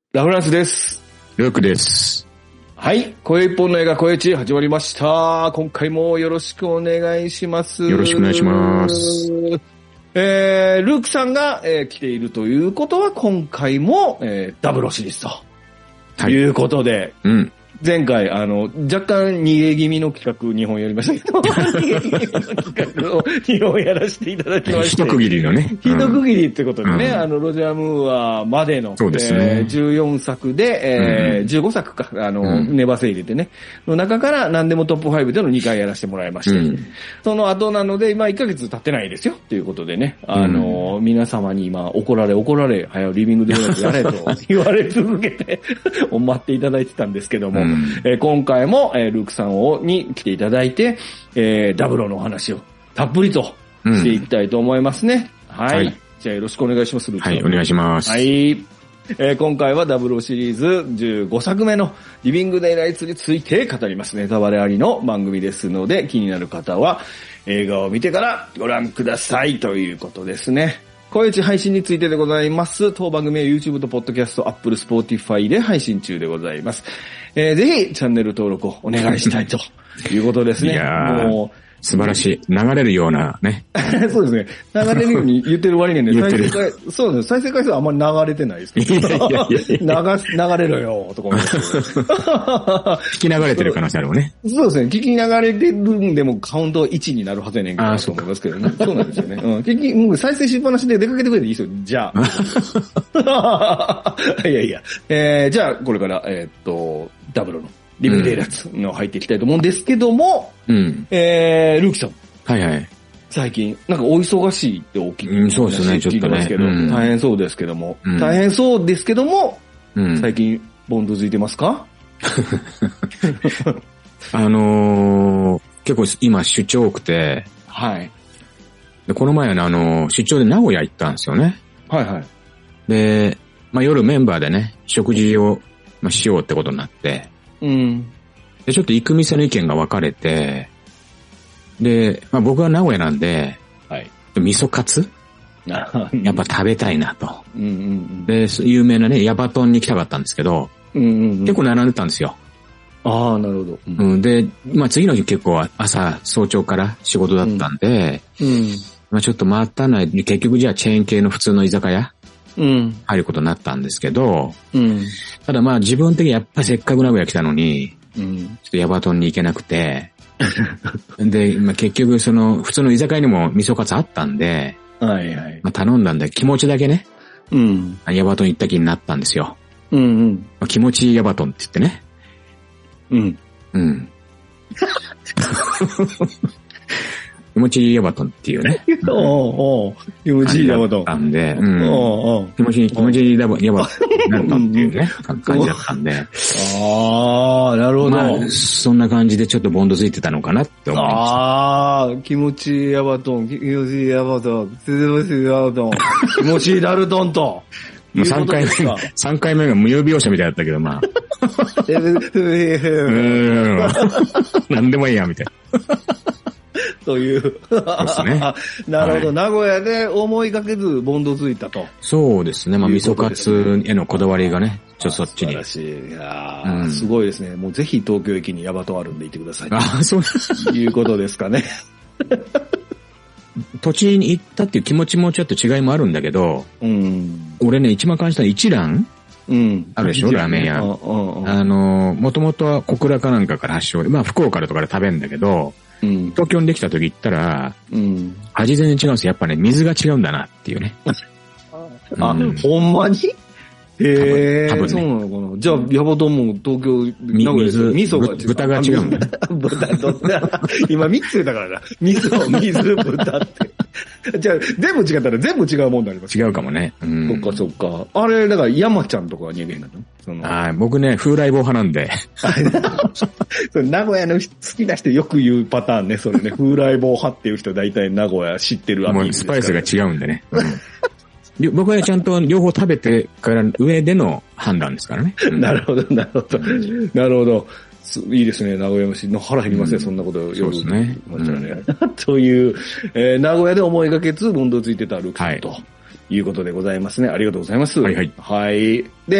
ラフランスです。 ルークです。 はい。声一本の映画声地始まりました。今回もよろしくお願いします。 よろしくお願いします。 ルークさんが、来ているということは今回も、ダブルシリーズと、はい、いうことで、前回、若干逃げ気味の企画2本やりましたけど、逃げ気味の企画を2本やらせていただきました。 一区切りのね。 一区切りってことでね、ロジャー・ムーアまでの、 そうですね、 14作で、15作か、ネバセ入れてね、の中から何でもトップ5での2回やらせてもらいまして、その後なので、1ヶ月経ってないですよ、ということでね、皆様に今、怒られ、早リビングでやれと言われ続けて、待っていただいてたんですけども、今回も、ルークさんに来ていただいて、ダブロのお話をたっぷりとしていきたいと思いますね。はい。じゃあよろしくお願いします、ルークさん。 はい、お願いします。 はい。今回はダブロシリーズ15作目のリビングデイライツについて語ります。ネタバレありの番組ですので、気になる方は映画を見てからご覧くださいということですね。声打ち配信についてでございます。当番組は YouTube と Podcast、Apple、Spotify で配信中でございます。ぜひチャンネル登録をお願いしたいということですね。 いやー、もう素晴らしい。流れるようなね。 そうですね。流れるように言ってる割にね、そうですね。再生回数はあんまり流れてないですけど。流れろよ、とか思って。 聞き流れてる可能性あるもんね。 そうですね。聞き流れてるんでもカウント1になるはずやねんけど、と思いますけどね。そうなんですよね。再生しっぱなしで出かけてくれていいですよ。じゃあ。じゃあ、これから、ダブルのリビングデイライツの入っていきたいと思うんですけども、ルーキさん。 はいはい。 最近、なんかお忙しいって大きい。 そうですね、ちょっとね。 大変そうですけども。最近、ボンド付いてますか？ 結構今出張多くて、 はい。 で、この前出張で名古屋行ったんですよね。 はいはい。 で、夜メンバーでね、食事を、しようってことになって、で、ちょっと行く店の意見が分かれて、で、僕は名古屋なんで、 はい。 味噌カツやっぱ食べたいなと。で、有名なね、ヤバトンに行きたかったんですけど、結構並んでたんですよ。 ああ、なるほど。 で、次の日結構早朝から仕事だったんで、ちょっと待たないで、結局じゃあチェーン系の普通の居酒屋入ることになったんですけど、ただ自分的にやっぱりせっかく名古屋来たのに、ちょっとヤバトンに行けなくて、で、結局普通の居酒屋にも味噌カツあったんで、頼んだんで気持ちだけね、ヤバトン行った気になったんですよ。気持ちいいヤバトンって言ってね。気持ちいいヤバトンっていうね。 気持ちいいヤバトン。 なんで、気持ちいいヤバトンになったっていうね、感じだったんで。 ああ、なるほど。 そんな感じでちょっとボンドついてたのかなって思いました。 ああ、気持ちいいヤバトン、気持ちいいヤバトン、気持ちいいヤバトン、気持ちいいダルトンと。 3回目が無用描写みたいだったけど、なんでもいいや、みたいな。 という。 ですね。 なるほど。名古屋で思いがけずボンドついたと。 そうですね。味噌カツへのこだわりがね、ちょっとそっちに。 いやすごいですね。もうぜひ東京駅にヤバトンあるんで行ってください。 そうです。 いうことですかね。 土地に行ったっていう気持ちもちょっと違いもあるんだけど、俺ね、一番感じたのは一蘭あるでしょ、ラーメン屋。もともとは小倉かなんかから発祥で、福岡とかで食べるんだけど、東京にできた時行ったら、味全然違うんですよ。やっぱね、水が違うんだなっていうね。 ほんまに？ 多分ね。 そうなのかな。じゃあ、ヤバトンも東京、名古屋で味噌が違う。 豚が違うんだね。 豚と、今3つ言ったからな。味噌、水、豚って。じゃあ、全部違ったら全部違うもんになります。 違うかもね。 そっか。あれ、だから山ちゃんとかは人間なの？ 僕ね、風来坊派なんで。 名古屋の好きな人よく言うパターンね、それね。風来坊派っていう人大体名古屋知ってるもうスパイスが違うんでね。僕はちゃんと両方食べてから上での判断ですからね。 なるほど。なるほど。いいですね、名古屋飯の腹減りますね、そんなことをそうですね。 という、名古屋で思いがけずボンドついてたルクさんということでございますね。ありがとうございます。 はいはい。 はい。で、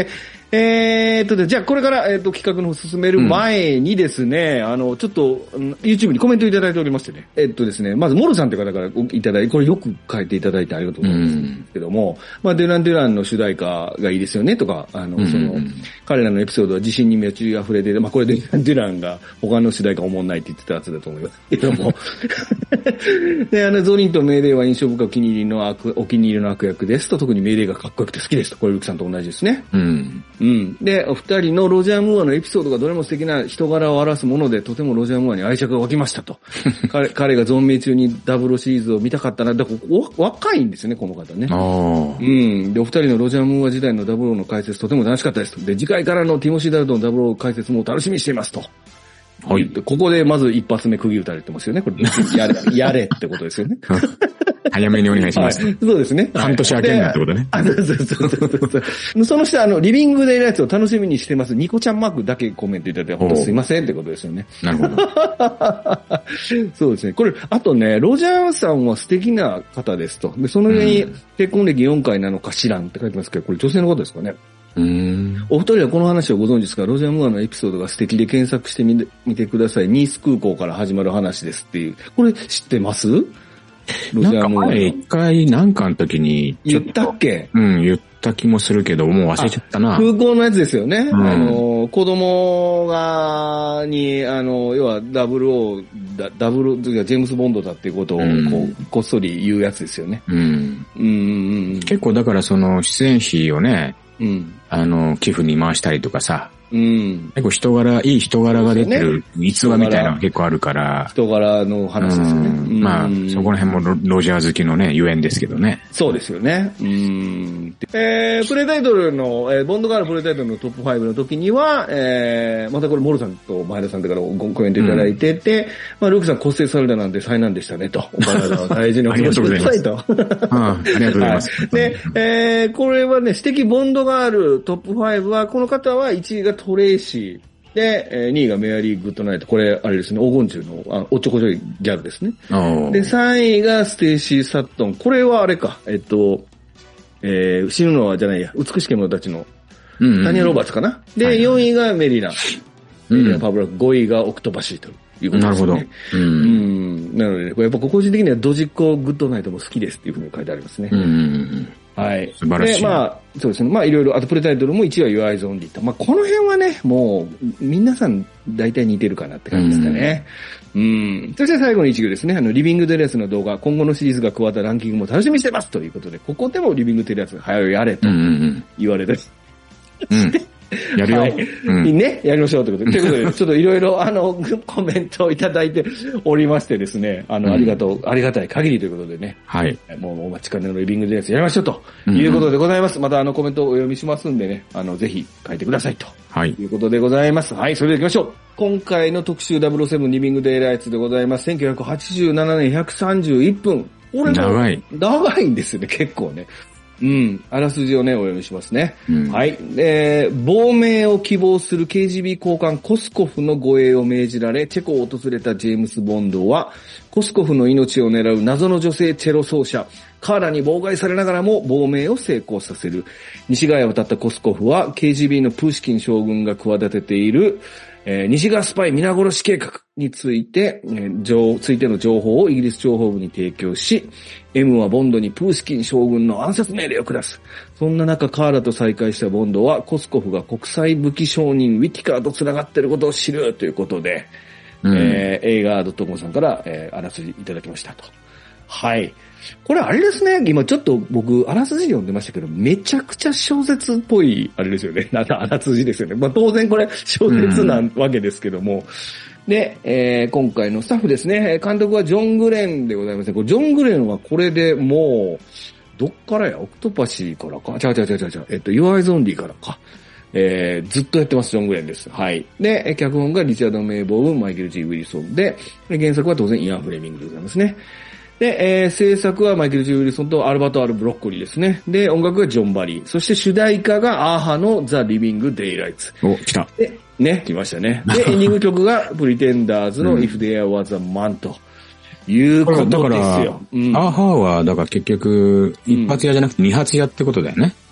じゃあこれから、企画の方進める前にですね、ちょっと、YouTube にコメントいただいておりましてね。ですね、まず、モルさんという方からいただいて、これよく書いていただいてありがとうございますけども、まあ、デュラン・デュランの主題歌がいいですよね、とか、彼らのエピソードは自信に夢中溢れている。まあ、これデュラン・デュランが他の主題歌おもんないって言ってたやつだと思いますけども。で、ゾーリンとメイデーは印象深くお気に入りの悪役ですと、特にメイデーがかっこよくて好きですと。これルクさんと同じですね。で、お二人のロジャー・ムーアのエピソードがどれも素敵な人柄を表すもので、とてもロジャー・ムーアに愛着が湧きましたと。彼が存命中にダブルシリーズを見たかったな。だから若いんですよね、この方ね。で、お二人のロジャー・ムーア時代のダブルの解説とても楽しかったですと。で、次回からのティモシー・ダルトンのダブル解説も楽しみにしていますと。はい。ここでまず一発目釘打たれてますよね。これ、やれってことですよね。 早めにお願いします。 そうですね。 半年明けんなってことね。 そう。その下、リビングデイライツを楽しみにしてます。ニコちゃんマークだけコメントいただいて、本当すいませんってことですよね。 なるほど。 そうですね。これ、あとね、ロジャーさんは素敵な方ですと。で、その上に、結婚歴4回なのか知らんって書いてますけど、これ女性の方ですかね。お二人はこの話をご存知ですか？ロジャー・ムーアのエピソードが素敵で検索してみてください。ニース空港から始まる話ですっていう。これ知ってます？ロジャー・ムーア。なんか前一回なんかの時に言ったっけ？ 言った気もするけど、もう忘れちゃったな。 空港のやつですよね。子供に、要はジェームス・ボンドだっていうことをこっそり言うやつですよね。 結構だからその出演費をね、寄付に回したりとかさ、結構いい人柄が出てる逸話みたいなのが結構あるから。 人柄の話ですよね。 まあ、そこら辺もロジャー好きのね、ゆえんですけどね。 そうですよね。プレタイトルの、ボンドガールプレタイトルのトップ5の時には、またこれモルさんと前田さんからコメントいただいてて、まあ、ルークさん骨折されたなんて災難でしたねと。お体を大事にお過ごしくださいと。 ありがとうございます。 で、これはね、素敵ボンドガールトップ5は、この方は1位がトレイシー。で、2位がメアリー・グッドナイト。これ、あれですね、黄金虫の、おっちょこちょいギャルですね。で、3位がステイシー・サットン。これはあれか、死ぬのはじゃないや、美しき者たちの、タニア・ロバーツかな。で、4位がメリナ。メリナ・パブラック。5位がオクトパシーということですね。なるほど。なので、ね、やっぱ個人的にはドジっ子・グッドナイトも好きですっていうふうに書いてありますね。はい。 素晴らしい。 で、まあ、そうですね。まあ、いろいろ、あとプレタイトルも1位は Your Eyes Only と。まあ、この辺はね、もう、皆さん大体似てるかなって感じですかね。そして最後の1行ですね。リビングデレスの動画、今後のシリーズが加わったランキングも楽しみにしてますということで、ここでもリビングデレス、早よやれと言われて。 やるよ。 ね、やりましょうということで。ということで、ちょっといろいろコメントをいただいておりましてですね、ありがたい限りということでね。はい。もうお待ちかねのリビングデレスやりましょうということでございます。またコメントをお読みしますんでね、ぜひ書いてくださいと。はい。いうことでございます。はい、それでは行きましょう。今回の特集007リビングデイライツでございます。1987年131分。長いんですよね、結構ね。あらすじをね、お読みしますね。はい。亡命を希望する KGB 高官コスコフの護衛を命じられ、チェコを訪れたジェームス・ボンドは、コスコフの命を狙う謎の女性チェロ奏者、カーラに妨害されながらも亡命を成功させる。西側へ渡ったコスコフは、KGB のプーシキン将軍が企てている、西側スパイ皆殺し計画についての情報をイギリス情報部に提供し、M はボンドにプーシキン将軍の暗殺命令を下す。そんな中、カーラと再会したボンドは、コスコフが国際武器商人ウィティカーと繋がっていることを知るということで、映画.com さんから、あらすじいただきましたと。はい。これあれですね、今ちょっと僕、あらすじ読んでましたけど、めちゃくちゃ小説っぽい、あれですよね。あらすじですよね。まあ当然これ小説なわけですけども。で、今回のスタッフですね。監督はジョン・グレンでございます。ジョン・グレンはこれでもう、どっからやオクトパシーからか。Your Eyes Only からか。ずっとやってます、ジョン・グレンです。はい。で、脚本がリチャード・メイボーン、マイケル・G・ウィリソンで、原作は当然イアン・フレミングでございますね。で、制作はマイケル・ジュ・ウィルソンとアルバート・アル・ブロッコリーですね。で、音楽がジョン・バリー。そして主題歌がアーハのザ・リビング・デイライツ。 お、来た。 で、ね、来ましたね。で、エンディング曲がプリテンダーズの If There Was a Man ということですよ。 アーハは、だから結局、一発屋じゃなくて二発屋ってことだよね。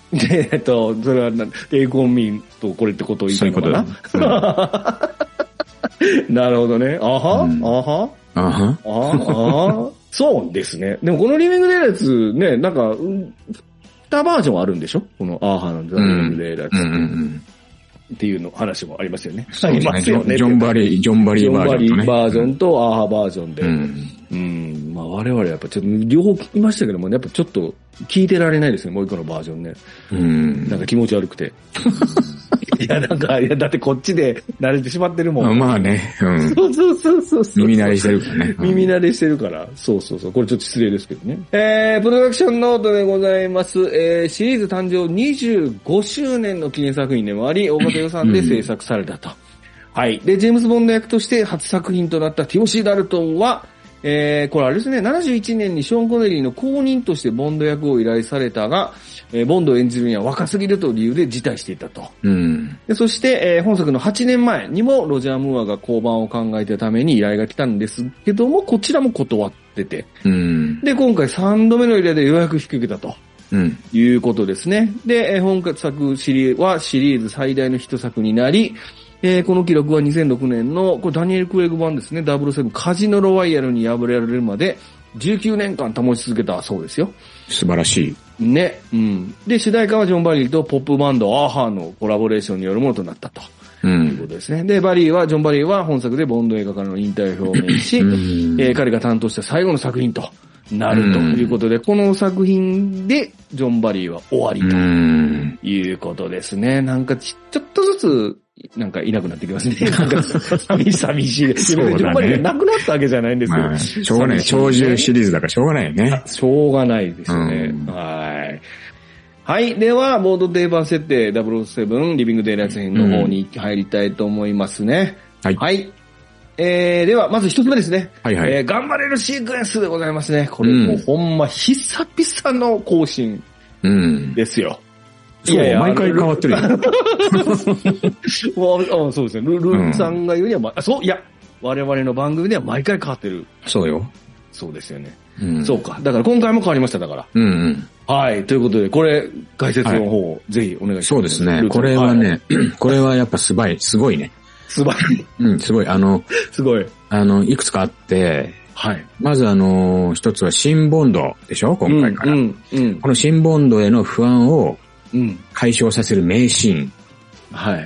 で、それは、抵抗民とこれってことを言いたいのかな。そういうことなるほどね。あは、そうですね。でもこのリビングデイライツね、なんか、2バージョンあるんでしょこのアーハのリビングデイライツ。っていうの話もありますよね。 ありますよね。ジョンバリーバージョンとね。 ジョンバリーバージョンとアーハバージョンで。まあ我々やっぱちょっと両方聞きましたけども、やっぱちょっと聞いてられないですね、もう一個のバージョンね。なんか気持ち悪くて。いや、なんか、だってこっちで慣れてしまってるもん。 まあね。 そう。 耳慣れしてるからね。 耳慣れしてるから。そう。これちょっと失礼ですけどね。プロダクションノートでございます。シリーズ誕生25周年の記念作品でもあり、大型予算で制作されたと。はい。で、ジェームズ・ボンド役として初作品となったティモシー・ダルトンは、これあれですね、71年にショーン・コネリーの後任としてボンド役を依頼されたが、ボンドを演じるには若すぎるという理由で辞退していたと。でそして、本作の8年前にもロジャー・ムーアが降板を考えたために依頼が来たんですけども、こちらも断ってて。で、今回3度目の依頼でようやく引き受けたと。いうことですね。で、本作シリーズ最大のヒット作になり、この記録は2006年の、これダニエル・クレイグ版ですね、007カジノロワイヤルに敗れられるまで19年間保ち続けたそうですよ。 素晴らしい。ね。で、主題歌はジョン・バリーとポップバンドアーハーのコラボレーションによるものとなったと。いうことですね。で、ジョン・バリーは本作でボンド映画からの引退を表明し、彼が担当した最後の作品となるということで、この作品でジョン・バリーは終わりということですね。なんかちょっとずつ、なんかいなくなってきますね。なんか寂しいです。ジョンバリーがなくなったわけじゃないんですけど。 しょうがない。長寿シリーズだからしょうがないよね。 しょうがないですよね。はい。では、ボード定番設定007リビングデイライツ編の方に入りたいと思いますね。はい。では、まず一つ目ですね。頑張れるシークエンスでございますね。これもうほんま久々の更新ですよ。 そう、毎回変わってるよ。 そうですね。ルーさんが言うには、我々の番組では毎回変わってる。 そうよ。 そうですよね。そうか。だから今回も変わりました、だから。はい。ということで、これ、解説の方をぜひお願いします。 そうですね。これはね、これはやっぱすごいね。 すごい。 すごい。 すごい。 いくつかあって、 はい。 まず一つは新ボンドでしょ今回から。この新ボンドへの不安を解消させる名シーン。 はい。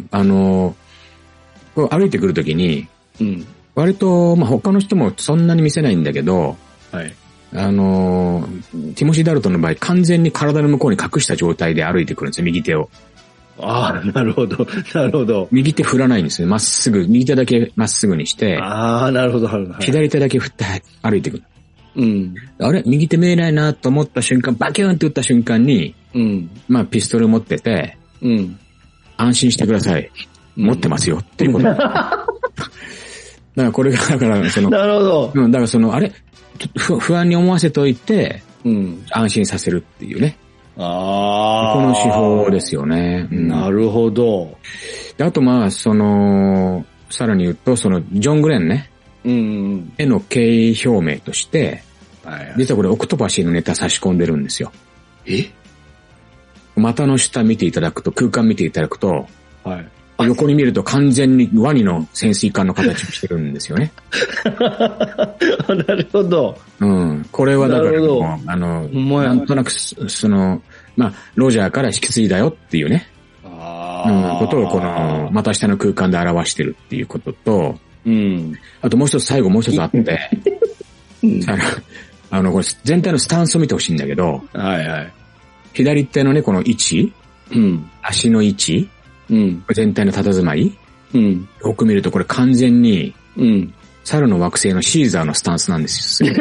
歩いてくるときに、割と、他の人もそんなに見せないんだけど、 はい。 ティモシー・ダルトンの場合、完全に体の向こうに隠した状態で歩いてくるんですよ、右手を。 ああ、なるほど。なるほど。 右手振らないんですよ。まっすぐ、右手だけまっすぐにして。 ああ、なるほど。 左手だけ振って歩いてくる。あれ右手見えないなと思った瞬間、バキューンって打った瞬間に、ピストル持ってて、安心してください。持ってますよっていうこと。だからこれが、 なるほど。 だからあれ不安に思わせといて、安心させるっていうね。この手法ですよね。 なるほど。 であとさらに言うと、ジョン・グレンね。への敬意表明として、実はこれオクトパシーのネタ差し込んでるんですよ。股の下見ていただくと、空間見ていただくと、横に見ると完全にワニの潜水艦の形をしてるんですよね。 なるほど。 これはだからなんとなくロジャーから引き継いだよっていうね。ことを股下の空間で表してるっていうことと、あともう一つあって、これ全体のスタンスを見てほしいんだけど、左手のね、この位置、足の位置、全体の佇まい、よく見るとこれ完全に、猿の惑星のシーザーのスタンスなんですよ。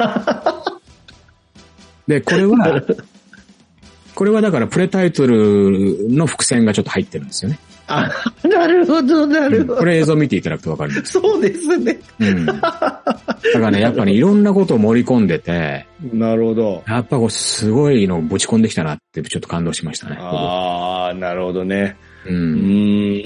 で、これはだからプレタイトルの伏線がちょっと入ってるんですよね。 なるほど。 これ映像見ていただくとわかるんです。 そうですね。 だからね、やっぱりいろんなことを盛り込んでて、 なるほど。 やっぱすごいのをぶち込んできたなってちょっと感動しましたね。 なるほどね。い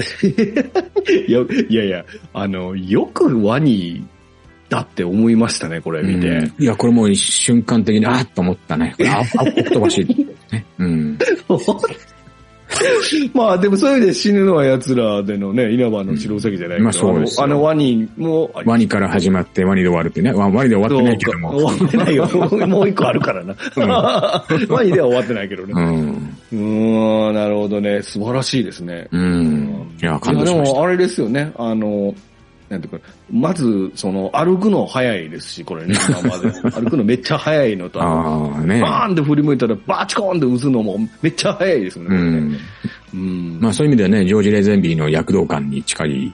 や、よくワニだって思いましたね、これ見て。 いや、これもう瞬間的に、と思ったね。飛ばしい。 まあでもそういう意味で死ぬのは奴らでのね、稲葉の白ウサギじゃないけど、 まあそうですよ。 ワニもワニから始まってワニで終わるってね。ワニで終わってないけども。 終わってないよ。もう一個あるからな。ワニでは終わってないけどね。なるほどね。素晴らしいですね。 いや、感動しました。 でもあれですよね。なんていうか、まず、歩くの早いですし、これね、歩くのめっちゃ早いのと、バーンって振り向いたらバチコーンって打つのもめっちゃ早いですよね。 まあそういう意味ではね、ジョージ・レゼンビーの躍動感に近い。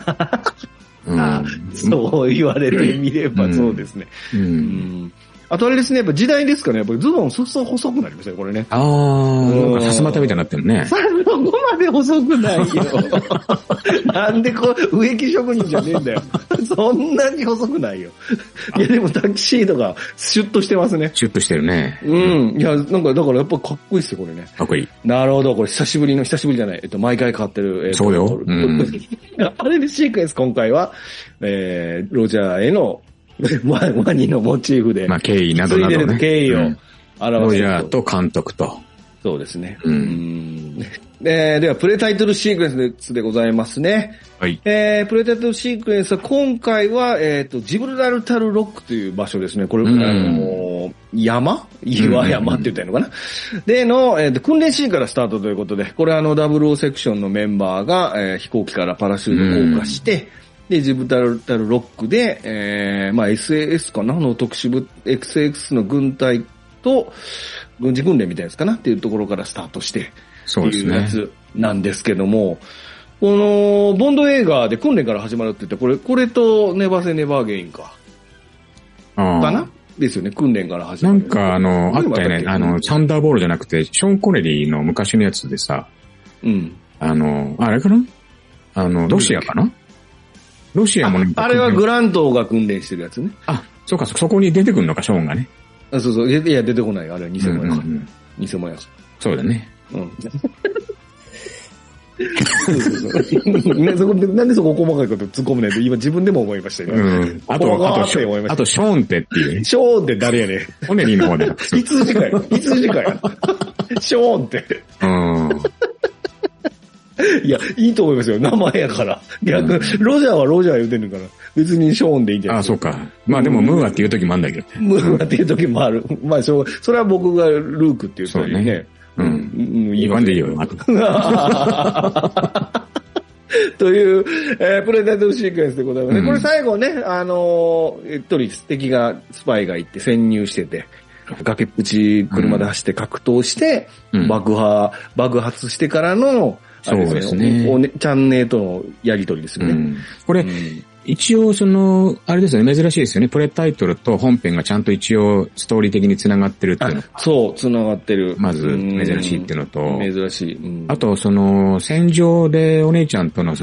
そう言われてみればそうですね。あとあれですね、やっぱ時代ですかね、やっぱりズボン細くなりましたね、これね。 なんかさすまたみたいになってるね。 そこまで細くないよ。なんで植木職人じゃねえんだよ。そんなに細くないよ。いやでもタキシードがシュッとしてますね。 シュッとしてるね。 いや、なんかだからやっぱかっこいいっすよ、これね。 かっこいい。 なるほど、これ久しぶりじゃない。毎回変わってる。 そうよ。 あれでシークエンス今回は、ロジャーへのワニのモチーフで。 まあ、経緯などなどね。 経緯を表す。 ロジャーと監督と。 そうですね。では、プレタイトルシークエンスでございますね。 はい。 プレタイトルシークエンスは今回は、ジブラルタルロックという場所ですね。これ、岩山って言ったらいいのかな。での、訓練シーンからスタートということで、これ00セクションのメンバーが、飛行機からパラシュート降下して、で、ジブラルタルロックで、SAS かなの特殊部、XX の軍隊と、軍事訓練みたいですかなっていうところからスタートして、 そうですね。 っていうやつなんですけども、この、ボンド映画で訓練から始まるって言って、これとネバーセネバーゲインか。かなですよね、訓練から始まる。 なんかあったよね、サンダーボールじゃなくて、ショーン・コネリーの昔のやつでさ、あれかなロシアかなロシアもね。 あれはグラントが訓練してるやつね。 そうか、そこに出てくるのか、ショーンがね。 そう。いや、出てこない。あれは偽物やから。偽物やから。 そうだね。 なんでそこ細かいこと突っ込むねって今自分でも思いましたよ。 あと、ショーンってっていう。 ショーンって誰やねん。 コネリーの方で。 いつ時間や。ショーンって。いや、いいと思いますよ。名前やから。ロジャーはロジャー言うてんのから。別にショーンでいいんじゃないですか。 そうか。まあでもムーアっていう時もあるんだけど。 ムーアっていう時もある。まあそれは僕がルークっていう人にね。 言わんでいいよ。 という、プレデターシークエンスでございますね。これ最後ね、一人敵が、スパイが行って潜入してて、崖っぷち車で走って格闘して、爆発してからの、 そうですね。 チャンネルとのやりとりですよね。 これ、一応あれですよね、珍しいですよね。プレタイトルと本編がちゃんと一応ストーリー的に繋がってるっていうの。 そう、繋がってる。 まず、珍しいっていうのと。 珍しい。 あと、戦場でお姉ちゃんとの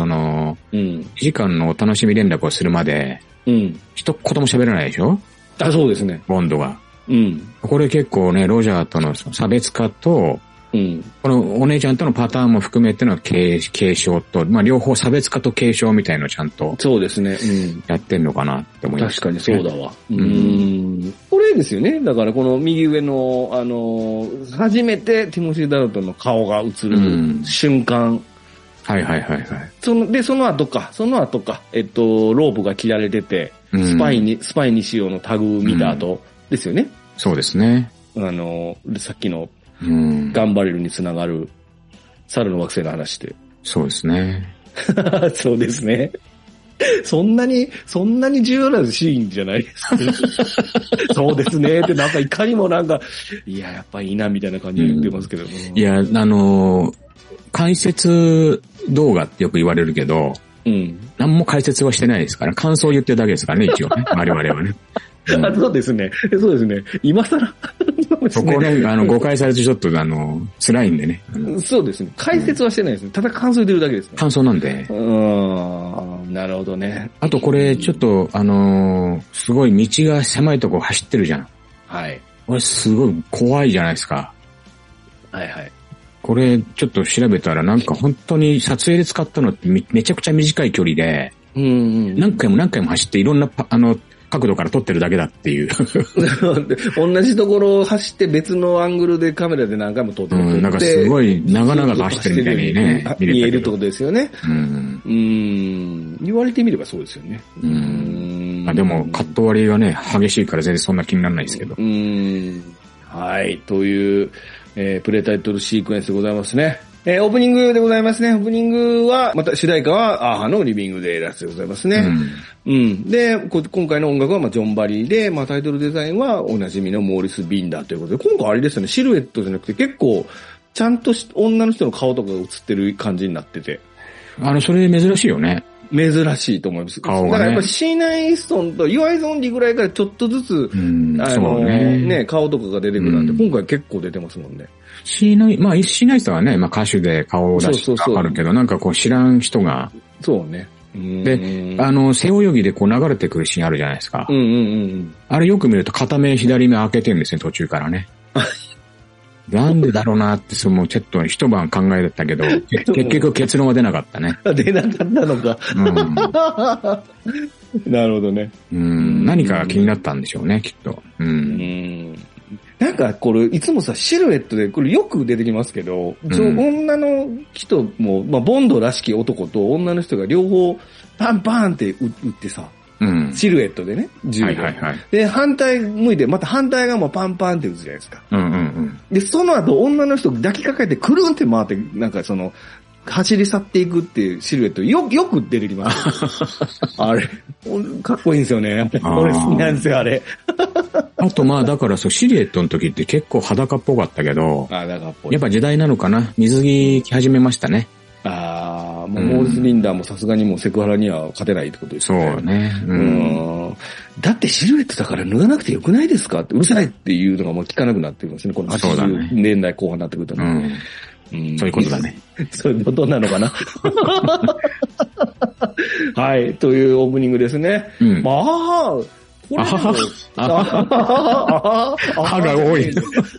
2時間のお楽しみ連絡をするまで、一言も喋らないでしょ？ そうですね。 ボンドが。これ結構ね、ロジャーとの差別化と、このお姉ちゃんとのパターンも含めての継承と、まあ両方差別化と継承みたいのをちゃんと。 そうですね。 やってんのかなって思います、 確かにそうだわ。これですよね。だからこの右上の、初めてティモシー・ダルトンの顔が映る瞬間。 はい。 その後か。ロープが切られてて、スパイにしようのタグ見た後ですよね。 そうですね。 さっきの、ガンバレルにつながる猿の惑星の話で。 そうですね。 そうですね。そんなに重要なシーンじゃないですか。そうですねってなんかいかにもなんか、いや、やっぱいいなみたいな感じで言ってますけど。 いや、解説動画ってよく言われるけど、何も解説はしてないですから、感想を言ってるだけですからね、一応ね。我々はね。 そうですね。今更。 そこね、誤解されてちょっと辛いんでね。 そうですね。解説はしてないですね。ただ感想言ってるだけですね。 感想なんで。 なるほどね。 あとこれ、ちょっと、すごい道が狭いとこ走ってるじゃん。 はい。 これすごい怖いじゃないですか。 はい。 これ、ちょっと調べたらなんか本当に撮影で使ったのってめちゃくちゃ短い距離で、何回も走っていろんな角度から撮ってるだけだっていう。 同じところを走って別のアングルでカメラで何回も撮ってる。 なんかすごい長々と走ってるみたいにね。 見えるってことですよね。言われてみればそうですよね。 でも、カット割りがね、激しいから全然そんな気にならないですけど。 はい。という、プレタイトルシークエンスでございますね。オープニングでございますね。オープニングは、また主題歌はアーハのリビングデイラスでございますね。で、今回の音楽はジョン・バリーで、タイトルデザインはおなじみのモーリス・ビンダーということで、今回あれですよね、シルエットじゃなくて結構、ちゃんと女の人の顔とかが映ってる感じになってて。 それ珍しいよね。 珍しいと思います。 顔がね。 だからやっぱシーナ・イーストンとユアイズ・オンリーぐらいからちょっとずつ、顔とかが出てくるなんて、今回結構出てますもんね。 シーナイーストンはね、歌手で顔を出してわかるけど、なんか知らん人が。 そうね。 で、背泳ぎで流れてくるシーンあるじゃないですか。あれよく見ると片目左目開けてるんですね、途中からね。なんでだろうなって、ちょっと一晩考えたけど、結局結論は出なかったね。 出なかったのか。なるほどね。 何か気になったんでしょうね、きっと。 なんかこれ、いつもさ、シルエットで、これよく出てきますけど、女の人も、ボンドらしき男と女の人が両方、パンパンって打ってさ、シルエットでね、銃で。で、反対向いて、また反対側もパンパンって打つじゃないですか。で、その後、女の人抱きかかえて、くるんって回って、なんか走り去っていくっていうシルエット、よく出てきます。あれ、かっこいいんですよね。俺好きなんですよ、あれ。 あとだからシルエットの時って結構裸っぽかったけど、やっぱ時代なのかな、水着着始めましたね。 モーリス・リンダーもさすがにもうセクハラには勝てないってことですよね。 そうね。 だってシルエットだから脱がなくてよくないですかって、うるさいっていうのがもう聞かなくなってるんですね。この80年代後半になってくるとね。 そういうことだね。 そういうことなのかな。はい、というオープニングですね。これ歯が多い。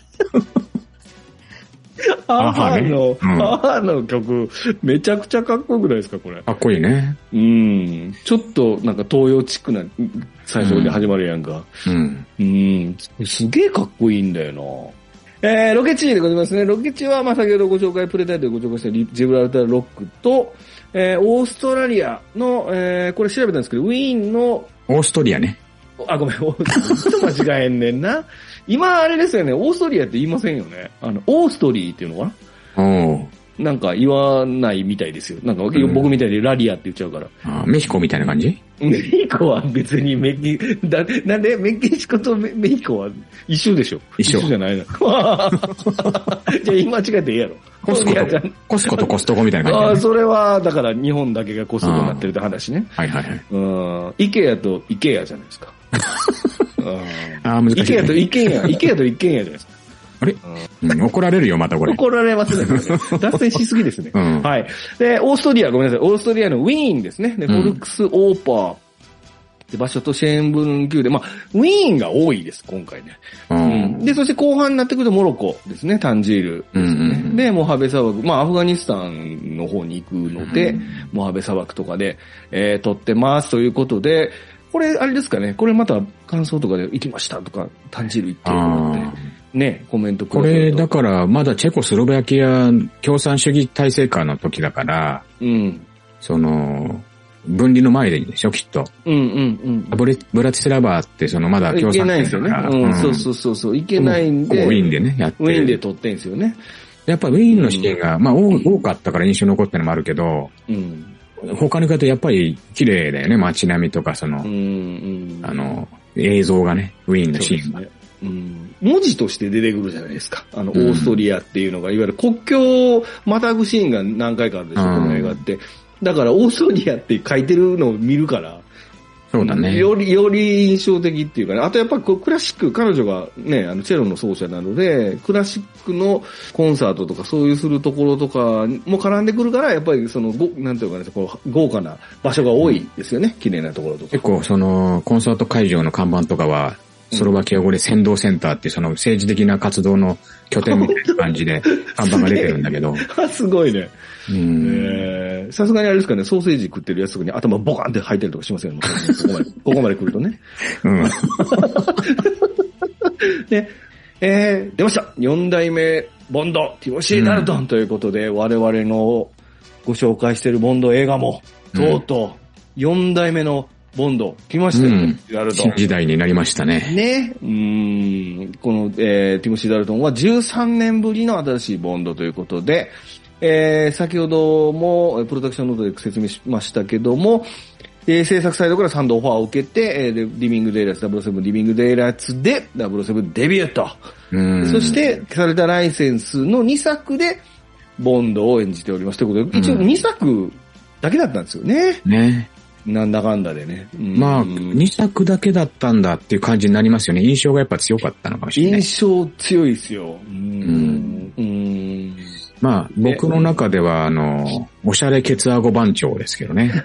母の曲、めちゃくちゃかっこよくないですか、これ。 かっこいいね。 ちょっとなんか東洋チックな最初で始まるやんか。すげえかっこいいんだよな。ロケ地でございますね。ロケ地は、先ほどご紹介、プレタイトでご紹介したジブラルタルロックと、オーストラリアの、これ調べたんですけど、ウィーンの、 オーストリアね。 ごめん、間違えんねんな。今、あれですよね、オーストリアって言いませんよね。オーストリーっていうのかな？なんか言わないみたいですよ。なんか僕みたいにラリアって言っちゃうから。 メヒコみたいな感じ？ メヒコは別になんでメキシコとメヒコは一緒でしょ？一緒じゃないの。じゃあ言い間違えていいやろ。 コスコとコストコみたいな感じ。 それは、だから日本だけがコストコになってるって話ね。イケアとイケアじゃないですか。 難しい。 イケアと一軒家じゃないですか。 あれ、怒られるよ、またこれ。 怒られますね。脱線しすぎですね。はい。で、オーストリア、ごめんなさい。オーストリアのウィーンですね。で、フォルクスオーパー。で、場所とシェーンブルン宮殿。ウィーンが多いです、今回ね。で、そして後半になってくるとモロコですね、タンジールですね。で、モハベ砂漠。アフガニスタンの方に行くので、モハベ砂漠とかで、撮ってますということで、これ、あれですかね。これまた感想とかで行きましたとか、タンジール行ってとかって、ね、コメントくれこれ、だから、まだチェコスロバキア共産主義体制下の時だから、分離の前でいいでしょ、きっと。ブラチスラバーって、まだ共産体制だから。そう。いけないんで。 ウィーンでね、やってウィーンで撮ってんすよね。 やっぱウィーンの試験が、多かったから印象に残ってるのもあるけど、他の方やっぱり綺麗だよね、街並みとか、映像がね、ウィーンのシーンが。 文字として出てくるじゃないですか。オーストリアっていうのが、いわゆる国境をまたぐシーンが何回かあるでしょ、この映画って。だから、オーストリアって書いてるのを見るから、 そうだね。 より印象的っていうかね。あとやっぱクラシック、彼女がね、チェロの奏者なので、クラシックのコンサートとかそういうするところとかも絡んでくるから、やっぱりなんていうかね、豪華な場所が多いですよね。綺麗なところとか。 結構コンサート会場の看板とかは、スロバキア語で先導センターっていう政治的な活動の拠点みたいな感じで看板が出てるんだけど。 すごいね。 さすがにあれですかね、ソーセージ食ってるやつとかに頭ボカンって吐いてるとかしませんよ、ここまで来るとね。うん。で、出ました !4 代目ボンド、ティモシー・ダルトンということで、我々のご紹介しているボンド映画も、とうとう4代目のボンド来ましたよ、 ダルトン。新時代になりましたね。 ね。この、ティモシー・ダルトンは13年ぶりの新しいボンドということで、先ほどもプロダクションノートで説明しましたけども、制作サイドから3度オファーを受けて、リビングデイライツ、007リビングデイライツで007デビューと。そして、されたライセンスの2作で、ボンドを演じておりますということで、一応2作だけだったんですよね。 ね。 なんだかんだでね。 まあ、2作だけだったんだっていう感じになりますよね。印象がやっぱ強かったのかもしれない。 印象強いですよ。 まあ、僕の中では、おしゃれケツアゴ番長ですけどね。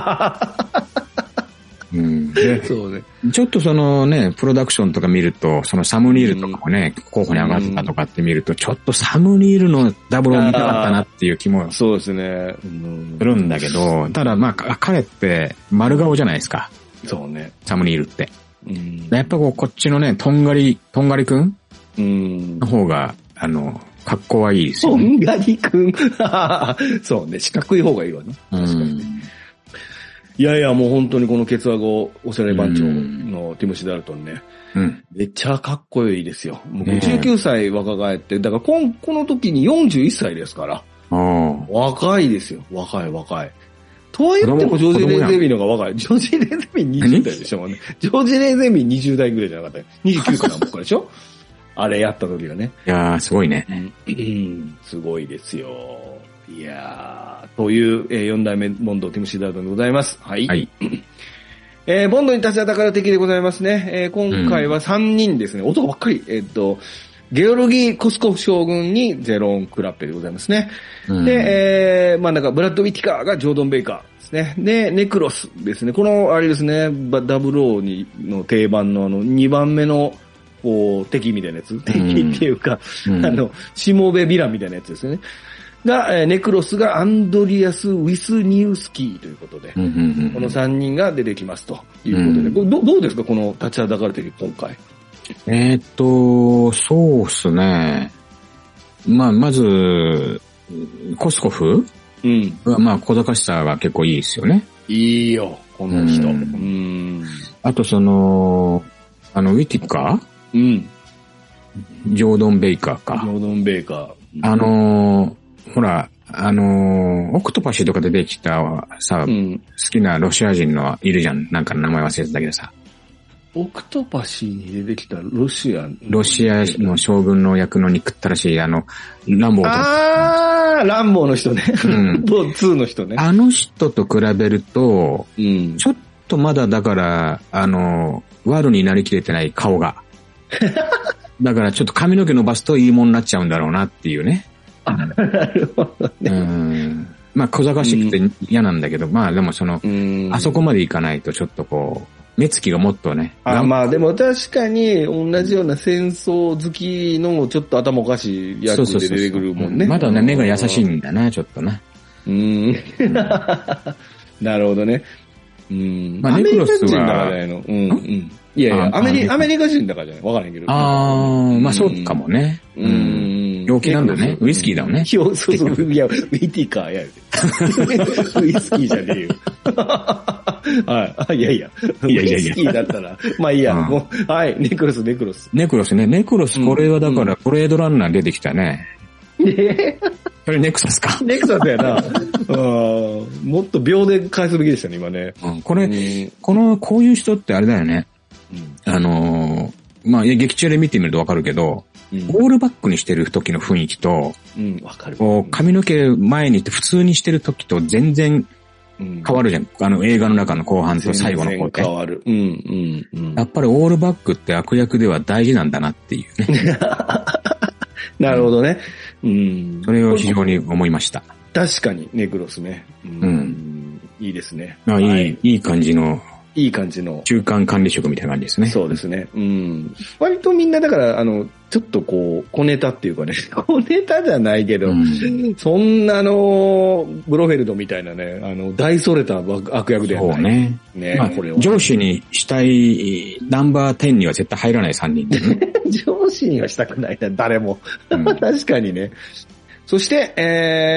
そうね。 ちょっとそのね、プロダクションとか見ると、そのサムニールとかもね、候補に上がったとかって見ると、ちょっとサムニールのダブルを見たかったなっていう気もそうですね。 するんだけど、ただまあ、彼って丸顔じゃないですか。 そうね。 サムニールって。やっぱこっちのね、とんがりくんの方が、格好はいいですよね。 とんがりくん。そうね、四角い方がいいわね。確かにね。いやいや、もう本当にこのケツアゴおしゃれ番長のティモシー・ダルトンね。めっちゃかっこいいですよ。もう19歳若返って、だからこの時に41歳ですから。若いですよ。若い。とは言ってもジョージ・レイゼミーの方が若い。ジョージ・レイゼミー20代でしたもんね。ジョージ・レイゼミー20代ぐらいじゃなかった。29かな、僕でしょあれやった時がね。 いやー、すごいね。 すごいですよ。いやー、という、4代目ボンド、ティモシー・ダルトンでございます。はい。ボンドに立ちはだから敵でございますね。今回は3人ですね。男ばっかり。ゲオルギー・コスコフ将軍にゼロン・クラッペでございますね。で、まあなんかブラッド・ウィティカーがジョードン・ベイカーですね。で、ネクロスですね。この、あれですね、00の定番の2番目の、敵みたいなやつ。敵っていうか、しもべヴィランみたいなやつですね。が、ネクロスがアンドリアス・ウィスニウスキーということで、この3人が出てきますということで、どうですかこの立ちはだかれてる今回。 そうっすね。まあ、まず、コスコフまあ、小賢しさが結構いいですよね。 いいよ、この人。 あとウィティカージョードン・ベイカーか。 ジョードン・ベイカー。 ほら、オクトパシーとかで出てきたさ、好きなロシア人のいるじゃん。なんか名前忘れてたけどさ。 オクトパシーに出てきたロシアの将軍の役の憎ったらしい、ランボーと。 ランボーの人ね。ランボー2の人ね。 あの人と比べると、ちょっとまだだから、悪になりきれてない顔が。だからちょっと髪の毛伸ばすといいもんになっちゃうんだろうなっていうね。 なるほどね。 まあ小賢しくて嫌なんだけど、まあでもあそこまでいかないとちょっと目つきがもっとね。 まあでも確かに同じような戦争好きのちょっと頭おかしい役で出てくるもんね。 まだね、目が優しいんだな、ちょっとな。 なるほどね。 まあ、ネクロスは、 いやいや、アメリカ人だからじゃないわからへんけど。 まあそうかもね。陽気なんだね。ウイスキーだもんね。 そうそう、いや、ウィティカーやる。ウイスキーじゃねえよ。はい。いやいや。ウイスキーだったら、まあいいや、もう、はい、ネクロス。ネクロスね。ネクロス、これはだから、トレードランナー出てきたね。それネクサスか。 ネクサスやな。もっと秒で返すべきでしたね、今ね。 こういう人ってあれだよね。まあ、劇中で見てみるとわかるけど、オールバックにしてる時の雰囲気と、髪の毛前にって普通にしてる時と全然変わるじゃん。映画の中の後半と最後の方って。 変わる。 やっぱりオールバックって悪役では大事なんだなっていうね。 なるほどね。 それを非常に思いました。 確かに、ネクロスね。いいですね。 いい感じの。 いい感じの。 中間管理職みたいな感じですね。 そうですね。割とみんなだから、 ちょっとこう、小ネタっていうかね、小ネタじゃないけど、そんなブロフェルドみたいなね、大それた悪役ではない。 そうね。 ね、 まあ、これは上司にしたいナンバー10には絶対入らない3人でね。 上司にはしたくないな、誰も。確かにね。そして、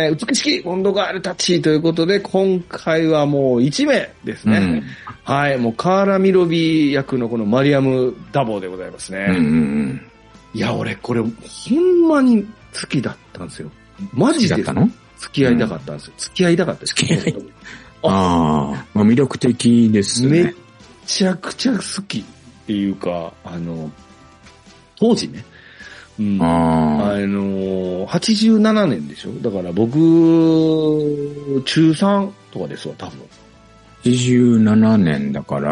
美しきボンドガールたちということで、今回はもう1名ですね。はい、もうカーラ・ミロビー役のこのマリアム・ダボーでございますね。いや、俺これほんまに好きだったんですよ。マジで。好きだったの？付き合いたかったんですよ。付き合いたかったです。付き合い。 まあ魅力的ですね。 めっちゃくちゃ好きっていうか、当時ね。87年でしょ？だから僕、中3とかですわ、多分。 87年だから、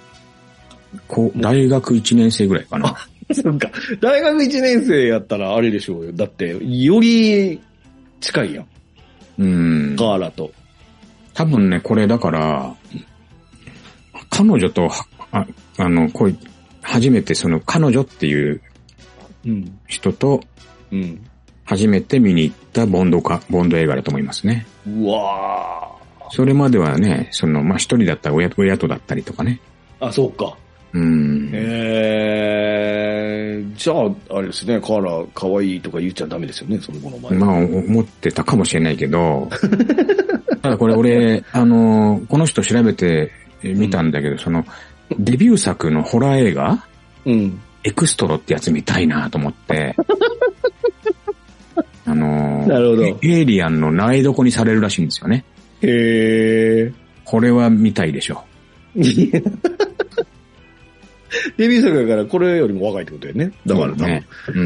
大学1年生ぐらいかな。 そうか。大学1年生やったらあれでしょうよ。だって、より近いやん。ガーラと。 多分ね、これだから、彼女と、初めて彼女っていう人と、初めて見に行ったボンド映画だと思いますね。 うわー。それまではね、まあ、一人だったら親とだったりとかね。 あ、そうか。じゃあ、あれですね、カーラ、可愛いとか言っちゃダメですよね、その子の前。 まあ、思ってたかもしれないけど、ただこれ俺、この人調べてみたんだけど、デビュー作のホラー映画、エクストロってやつ見たいなと思って、 なるほど。 エイリアンの習い床にされるらしいんですよね。これは見たいでしょ。 デビュー作だからこれよりも若いってことだよね。だからね。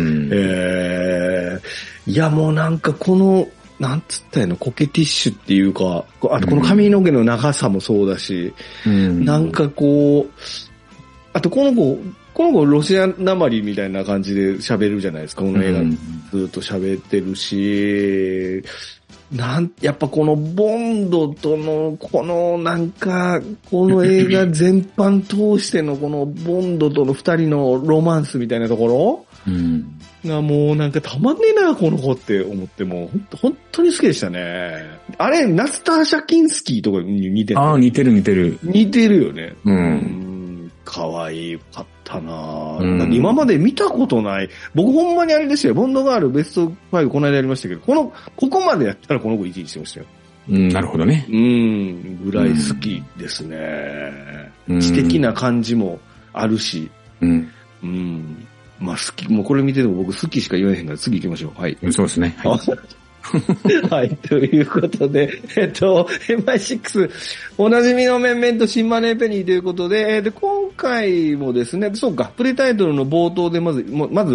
いやもうなんかなんつったの、コケティッシュっていうか、あとこの髪の毛の長さもそうだし、なんかこう、あとこの子ロシアなまりみたいな感じで喋るじゃないですか、この映画ずっと喋ってるし、やっぱこのボンドとの、この映画全般通してのこのボンドとの二人のロマンスみたいなところがもうなんかたまんねえな、この子って思っても本当に好きでしたね。あれ、ナスター・シャキンスキーとかに似てる。 ああ、似てる。似てるよね。可愛かったなぁ、今まで見たことない。僕ほんまにあれですよ。ボンドガールベスト5この間やりましたけど、ここまでやったらこの子1位にしてましたよ。 なるほどね。 ぐらい好きですね。知的な感じもあるし。まあ好き、もうこれ見てても僕好きしか言わへんから次行きましょう。はい。 そうですね。はい。 はい、ということで、MI6、おなじみの面々と新マネーペニーということで、今回もですね、そうか、プレタイトルの冒頭でまず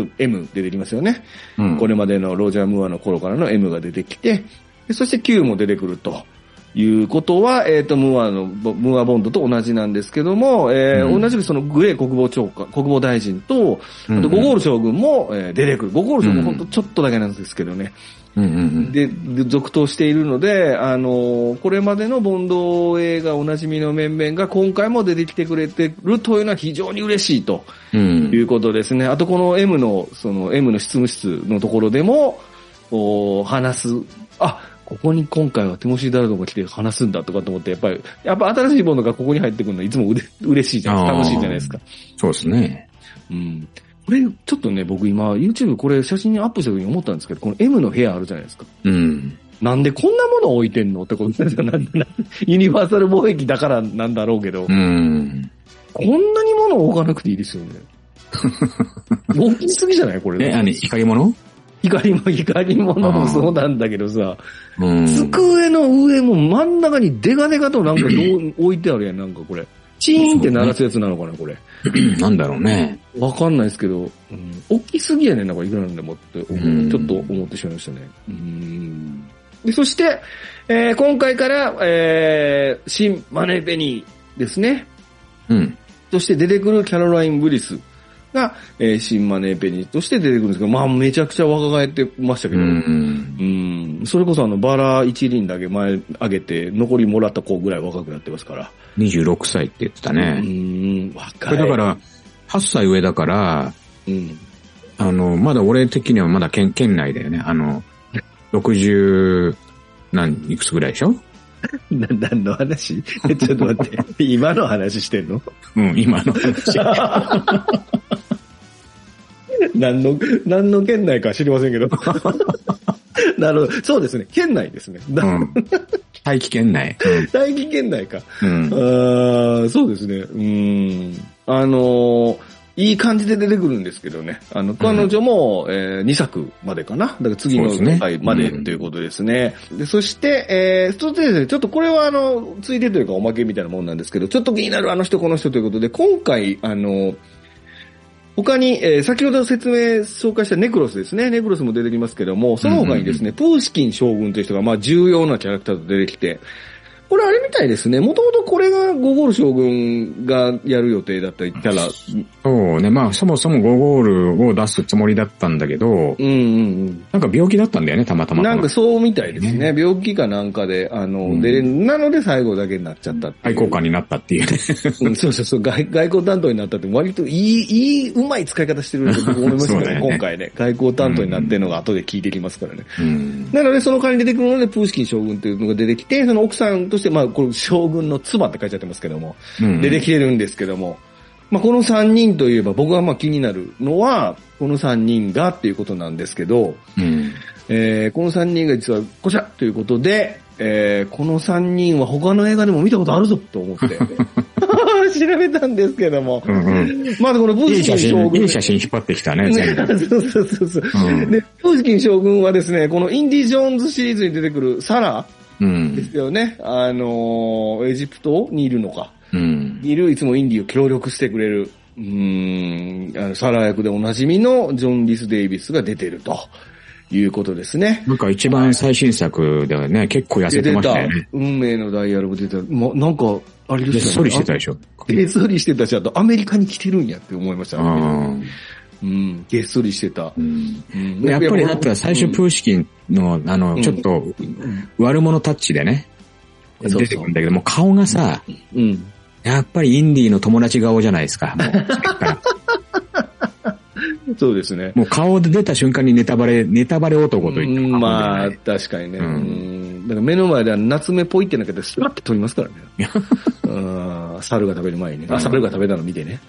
M 出てきますよね。これまでのロジャー・ムーアの頃からの M が出てきて、そして Q も出てくると。いうことは、ムーアボンドと同じなんですけども、同じくそのグレー国防大臣と、あとゴゴール将軍も、出てくる。ゴゴール将軍ほんとちょっとだけなんですけどね。で、続投しているので、これまでのボンド映画おなじみの面々が今回も出てきてくれてるというのは非常に嬉しいということですね。あとこの M の執務室のところでも、話す、ここに今回はティモシー・ダルトンが来て話すんだとかと思って、やっぱ新しいボンドがここに入ってくるのはいつも嬉しいじゃないですか。楽しいじゃないですか。 そうですね。 これ、ちょっとね、僕今、YouTube これ写真にアップした時に思ったんですけど、この M の部屋あるじゃないですか。なんでこんなもの置いてんのってことですよ。ユニバーサル貿易だからなんだろうけど。こんなに物を置かなくていいですよね。大きすぎじゃないこれ。 光り物もそうなんだけどさ、机の上も真ん中にデカデカとなんか置いてあるやん、なんかこれ。チーンって鳴らすやつなのかな、これ。 なんだろうね。 わかんないですけど、大きすぎやねんな、これいくらなんでもってちょっと思ってしまいましたね。で、そして、今回から、新マネーペニーですね。そして出てくるキャロライン・ブリスが、新マネーペニーとして出てくるんですけど、まあめちゃくちゃ若返ってましたけど、それこそバラ一輪だけ前上げて、残りもらった子ぐらい若くなってますから。 26歳って言ってたね。 若い。 これだから、8歳上だから、 まだ俺的にはまだ県内だよね。60いくつぐらいでしょ？ 何の話？ちょっと待って。今の話してんの？ うん、今の話。 何の県内か知りませんけど。なるほど。そうですね。県内ですね。 大気圏内。 大気圏内か。そうですね。いい感じで出てくるんですけどね。彼女も、2作までかな。だから次の回までということですね。で、そして、ちょっとこれはついでというかおまけみたいなもんなんですけど、ちょっと気になるあの人この人ということで、今回、他に、先ほど紹介したネクロスですね。ネクロスも出てきますけども、その他にですね、プーシキン将軍という人が、重要なキャラクターと出てきて、これあれみたいですね。もともとこれがゴゴール将軍がやる予定だったキャラ。 そうね。そもそもゴゴールを出すつもりだったんだけど、なんか病気だったんだよね、たまたま。 なんかそうみたいですね。病気かなんかで、なので最後だけになっちゃったっていう。 外交官になったっていうね。 そう。外交担当になったって割とうまい使い方してると僕思いますからね、今回ね。外交担当になってるのが後で聞いてきますからね。なのでその代わりに出てくるので、プーシキン将軍というのが出てきて、その奥さんとして、これ将軍の妻って書いちゃってますけども、出てきてるんですけども、この3人といえば僕が気になるのは、この3人がっていうことなんですけど、この3人が実はこちらということで、この3人は他の映画でも見たことあるぞと思って調べたんですけども、まずこのプーシキン将軍。 いい写真引っ張ってきたね、全部。 そう。で、プーシキン将軍はですね、このインディ・ジョーンズシリーズに出てくるサラですよね。エジプトにいるのか。いつもインディを協力してくれる、サラ役でおなじみのジョン・リス・デイビスが出てるということですね。 なんか一番最新作ではね、結構痩せてましたよね。 運命のダイヤルも出てた。なんか、あれですよね。 げっそりしてたでしょ。 げっそりしてたし、あとアメリカに来てるんやって思いましたね。げっそりしてた。 やっぱりだったら最初プーシキンの、ちょっと、悪者タッチでね、出てくるんだけども、顔がさ、やっぱりインディーの友達顔じゃないですか、もう。 そうですね。 もう顔で出た瞬間にネタバレ男と言って確かにね。だから目の前では夏目ポイってなきゃスラッて取りますからね。猿が食べる前にね。猿が食べたの見てね。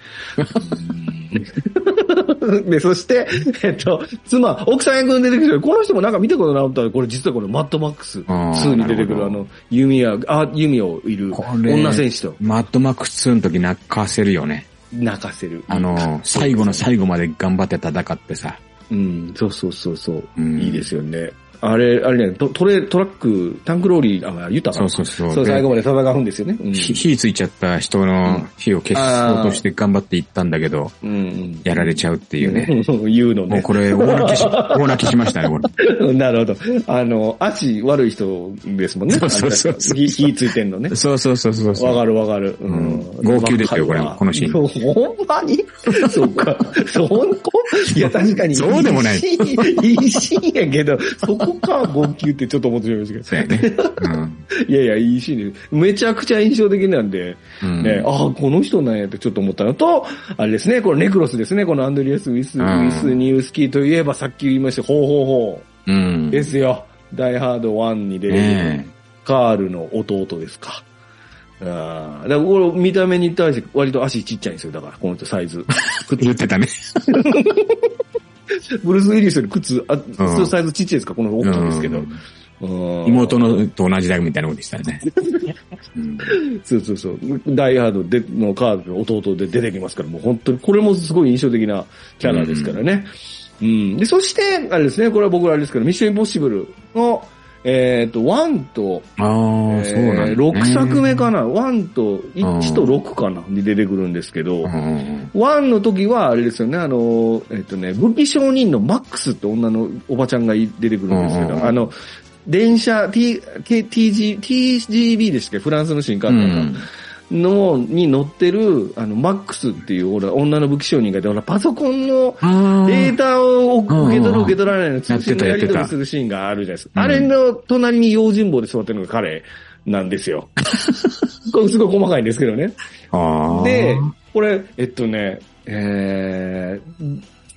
で、そして、奥さん役に出てくるこの人もなんか見たことなかったら、これ実はこのマッドマックス2に出てくる弓をいる女戦士と。 マッドマックス2の時泣かせるよね。 泣かせる。 最後の最後まで頑張って戦ってさ。 そう。いいですよね。あれね、トラック、タンクローリー、言ったかな。そう、最後まで戦うんですよね。 火ついちゃった人の火を消そうとして頑張っていったんだけど、やられちゃうっていうね。 言うのね。 もうこれ、大泣きしましたね、これ。 なるほど。足悪い人ですもんね。 そう。 火ついてんのね。 そう。 わかる。 号泣ですよ、このシーン。 ほんまにそうか。いや、確かに。 そうでもない。 いいシーンやけど、そこか、号泣ってちょっと思ってしまいましたけど。いや、いいシーンで、めちゃくちゃ印象的なんで、この人なんやってちょっと思ったのと、あれですね、このネクロスですね、このアンドリアス・ウィスニウスキーといえば、さっき言いました、ほう。ですよ。ダイハード1に出る、カールの弟ですか。だからこれ見た目に対して割と足ちっちゃいんですよ、だから、この人サイズ。 言ってたね。 ブルース・ウィリスより靴、サイズちっちゃいですか、この大きいですけど。 妹と同じだみたいなことでしたね。 そう。ダイハードのカールの弟で出てきますから、もう本当に、これもすごい印象的なキャラですからね。で、そして、あれですね、これは僕らあれですけど、ミッションインポッシブルの、1と、6作目かな ?1 と、1と6かなに出てくるんですけど、1の時はあれですよね、武器商人のマックスって女のおばちゃんが出てくるんですけど、電車、TGB でしたっけフランスの新幹線に乗ってる、マックスっていう、女の武器商人がいて、パソコンのデータを受け取らないの通信のやり取りするシーンがあるじゃないですか。あれの隣に用心棒で座ってるのが彼なんですよ。これすごい細かいんですけどね。で、これ、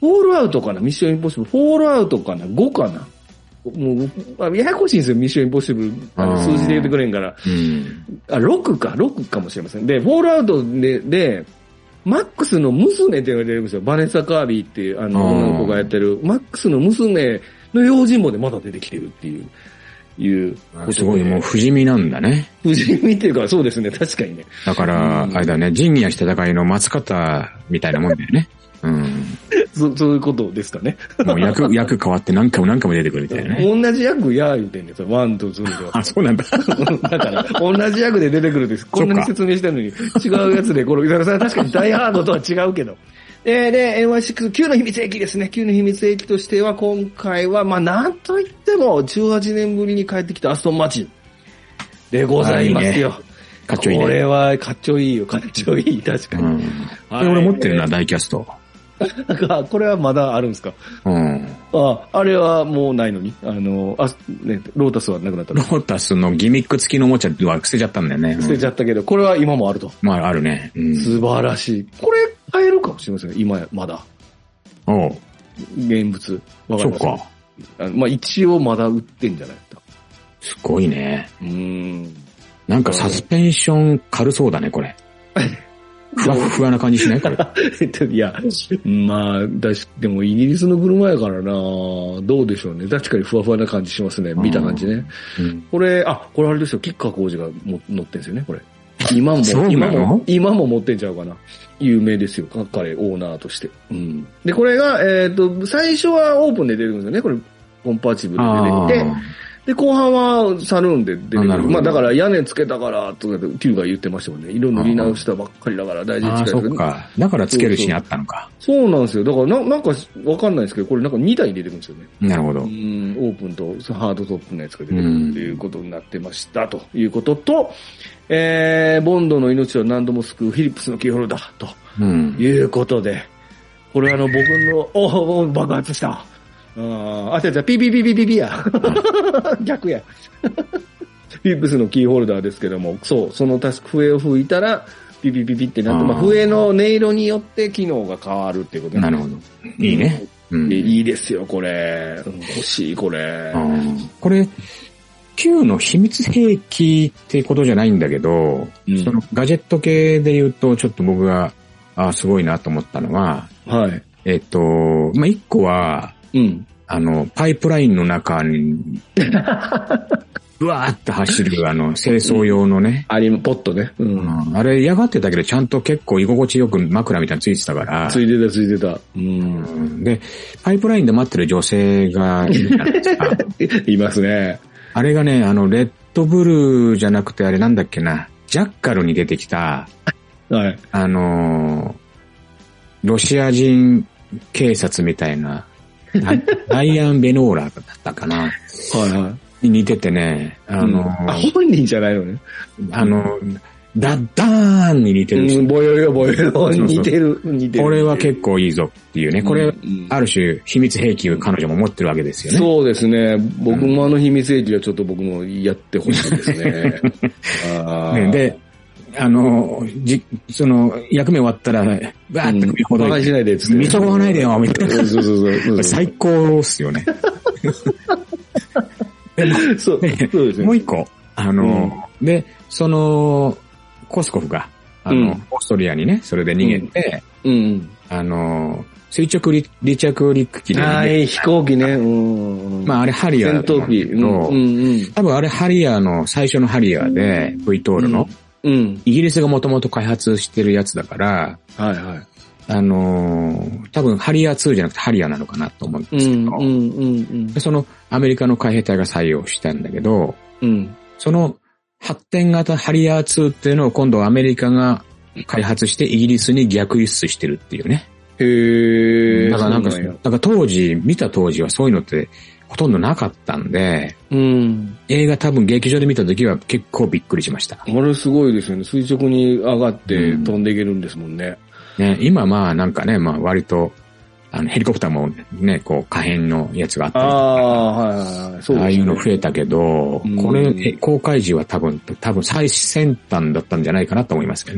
フォールアウトかなミッションインポッシブル。フォールアウトかな ?5 かなもう、ややこしいんですよ、ミッションインポッシブル。数字で言ってくれんから。6か、6かもしれません。で、フォールアウトで、マックスの娘っていうのが出てるんですよ。バネッサ・カービーっていう、女の子がやってる、マックスの娘の用心棒でまだ出てきてるっていうことで。 すごい、もう不死身なんだね。 不死身っていうか、そうですね、確かにね。 だから、あれだね、仁義なき戦いの松方みたいなもんだよね。 そういうことですかね。 もう役変わって何回も出てくるみたいなね。 同じ役や言うてんねん、ワンとツーでは。 あ、そうなんだ。 だから、同じ役で出てくるです。こんなに説明してるのに、違うやつで、これ、確かにダイハードとは違うけど。で、NY6、Q の秘密兵器ですね。Q の秘密兵器としては、今回は、まあ、なんといっても、18年ぶりに帰ってきたアストンマーチンでございますよ。 かっちょいいね。 これは、かっちょいいよ、かっちょいい、確かに。 俺持ってるな、ダイキャスト。 これはまだあるんですか？あれはもうないのにロータスはなくなったロータスのギミック付きのおもちゃは捨てちゃったんだよね。 捨てちゃったけど、これは今もあると。 まあ、あるね。 素晴らしい。これ買えるかもしれません。今まだ。現物。わかります。そうか。まあ一応まだ売ってんじゃないか。 すごいね。なんかサスペンション軽そうだね、これ。ふわな感じしないこれ。 いや、まあ、でもイギリスの車やからなどうでしょうね。確かにふわふわな感じしますね。見た感じね。これあれですよ。吉川晃司が乗ってんですよね、これ。今も持ってんちゃうかな。有名ですよ。彼、オーナーとして。で、これが、最初はオープンで出るんですよね。これ、コンパチブルで出てきて、で、後半はサルーンで出てくる。まあだから屋根つけたから、とかで、Q が言ってましたもんね。色塗り直したばっかりだから大事に使える。 そっか。だからつけるシーンあったのか。 そうなんですよ。だからなんかわかんないですけど、これなんか2台出てくるんですよね。 なるほど。 オープンとハードトップのやつが出てくるっていうことになってました、ということと、ボンドの命を何度も救うフィリップスのキーホルダー、ということで、これ僕の、爆発した。じゃピーや。逆や。フィリップスのキーホルダーですけども、その笛を吹いたら、ピピってなって、笛の音色によって機能が変わるっていうことです。 なるほど。いいね。 いいですよ、これ。欲しい、これ。 これ、Q の秘密兵器ってことじゃないんだけど、そのガジェット系で言うと、ちょっと僕が、すごいなと思ったのは、 はい。 まあ、一個は、パイプラインの中に、うわーって走る、清掃用のね。 ポットね。 あれ嫌がってたけど、ちゃんと結構居心地よく枕みたいについてたから。 ついてた。 で、パイプラインで待ってる女性がいるじゃないですか。 いますね。 あれがね、レッドブルーじゃなくてあれなんだっけな、ジャッカルに出てきた、 はい。 ロシア人警察みたいな、ダイアン・ベノーラだったかな。 はいに似ててね、 本人じゃないのね。 ダッダーンに似てる。 ボヨヨ似てる。 これは結構いいぞっていうね。これ、ある種、秘密兵器を彼女も持ってるわけですよね。 そうですね。僕も秘密兵器はちょっと僕もやってほしいですね。 で、役目終わったら、バーって首ほどいて。 しないで、 見損わないでよ、みたいな。そう。最高っすよね。 そうですね。 もう一個。で、コスコフが、オーストリアにね、それで逃げて、垂直離着陸機で。 飛行機ね。 まあ、あれハリアー。 戦闘機。 多分あれハリアーの、最初のハリアーで、V トールの。イギリスがもともと開発してるやつだから、多分ハリアー2じゃなくてハリアーなのかなと思うんですけど、そのアメリカの海兵隊が採用したんだけど、その発展型ハリアー2っていうのを今度アメリカが開発してイギリスに逆輸出してるっていうね。だから見た当時はそういうのってほとんどなかったんで、映画多分劇場で見た時は結構びっくりしました。 これすごいですよね。垂直に上がって飛んでいけるんですもんね。 今なんかね、割と、ヘリコプターもね、可変のやつがあったりとか、ああいうの増えたけど、これ、公開時は多分最先端だったんじゃないかなと思いますけどね。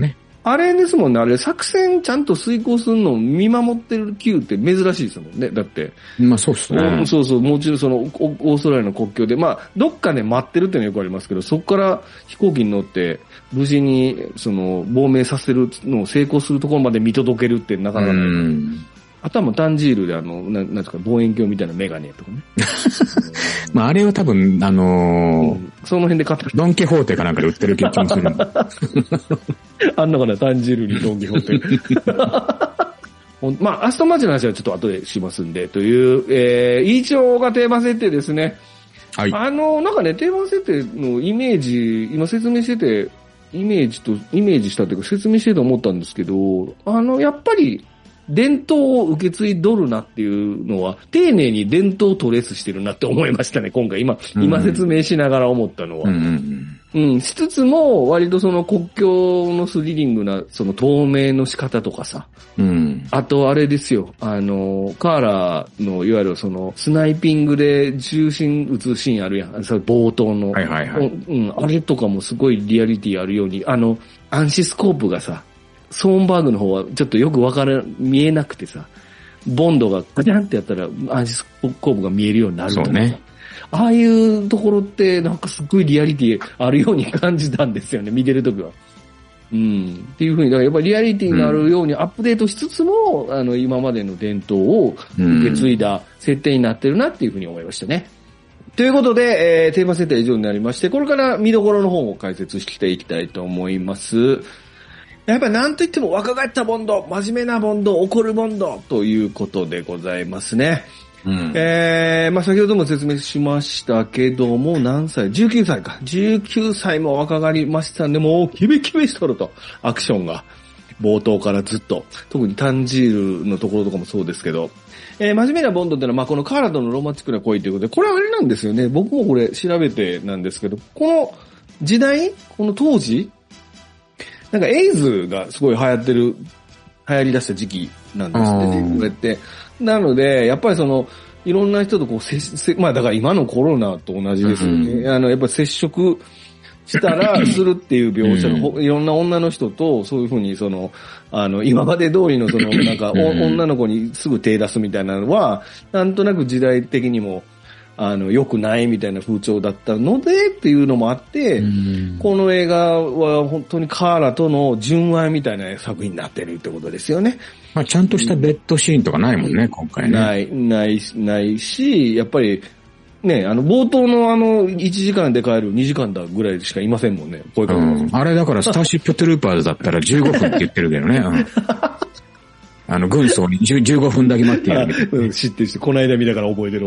あれですもんね、あれ作戦ちゃんと遂行するのを見守ってる Q って珍しいですもんね、だって。 まあそうっすね。 そうそう、もちろんその、オーストラリアの国境で、まあ、どっかで待ってるっていうのはよくありますけど、そこから飛行機に乗って、無事に、亡命させるのを成功するところまで見届けるってなかなかない。あとはもうタンジールでなんですか、望遠鏡みたいなメガネとかね。 まああれは多分、その辺で買った。 ドンキホーテかなんかで売ってる気がする。 あんのかな、タンジールにドンキホーテ。まあ、アストンマーチの話はちょっと後でしますんで、という、一応がテーマ設定ですね。はい。なんかね、テーマ設定のイメージ、今説明してて、イメージしたというか説明してて思ったんですけど、やっぱり、伝統を受け継いどるなっていうのは、丁寧に伝統をトレースしてるなって思いましたね、今回。今説明しながら思ったのは。しつつも、割とその国境のスリリングな、その透明の仕方とかさ。あとあれですよ、カーラの、いわゆるその、スナイピングで重心撃つシーンあるやん。冒頭の。あれとかもすごいリアリティあるように、アンシスコープがさ、ソーンバーグの方はちょっとよく見えなくてさ、ボンドがガチャンってやったらアンシスコープが見えるようになるとかさ。そうね。ああいうところってなんかすっごいリアリティあるように感じたんですよね、見てるときは。っていう風に、だからやっぱりリアリティがあるようにアップデートしつつも、今までの伝統を受け継いだ設定になってるなっていう風に思いましたね。ということで、テーマ設定は以上になりまして、これから見どころの方を解説していきたいと思います。やっぱりなんといっても若返ったボンド、真面目なボンド、怒るボンドということでございますね。まあ先ほども説明しましたけども、何歳 ?19 歳か。19歳も若返りましたんで、もうキビキビしとると。アクションが。冒頭からずっと。特にタンジールのところとかもそうですけど。真面目なボンドってのは、まあこのカーラとのロマンチックな恋ということで、これはあれなんですよね。僕もこれ調べてなんですけど、この時代この当時なんかエイズがすごい流行り出した時期なんですね、これって。なので、やっぱりいろんな人とこうまあだから今のコロナと同じですよね。やっぱり接触したらするっていう描写の、いろんな女の人と、そういうふうに今まで通りのなんか、女の子にすぐ手出すみたいなのは、なんとなく時代的にも、良くないみたいな風潮だったのでっていうのもあって、この映画は本当にカーラとの純愛みたいな作品になってるってことですよね。 まあちゃんとしたベッドシーンとかないもんね、今回ね。 ないし、やっぱり、ね、冒頭の1時間で帰る2時間だぐらいしかいませんもんね、声かけます。 あれだからスターシップトゥルーパーズだったら15分って言ってるけどね。軍曹に15分だけ待ってやるみたいな。 知ってるこの間見たから覚えてる。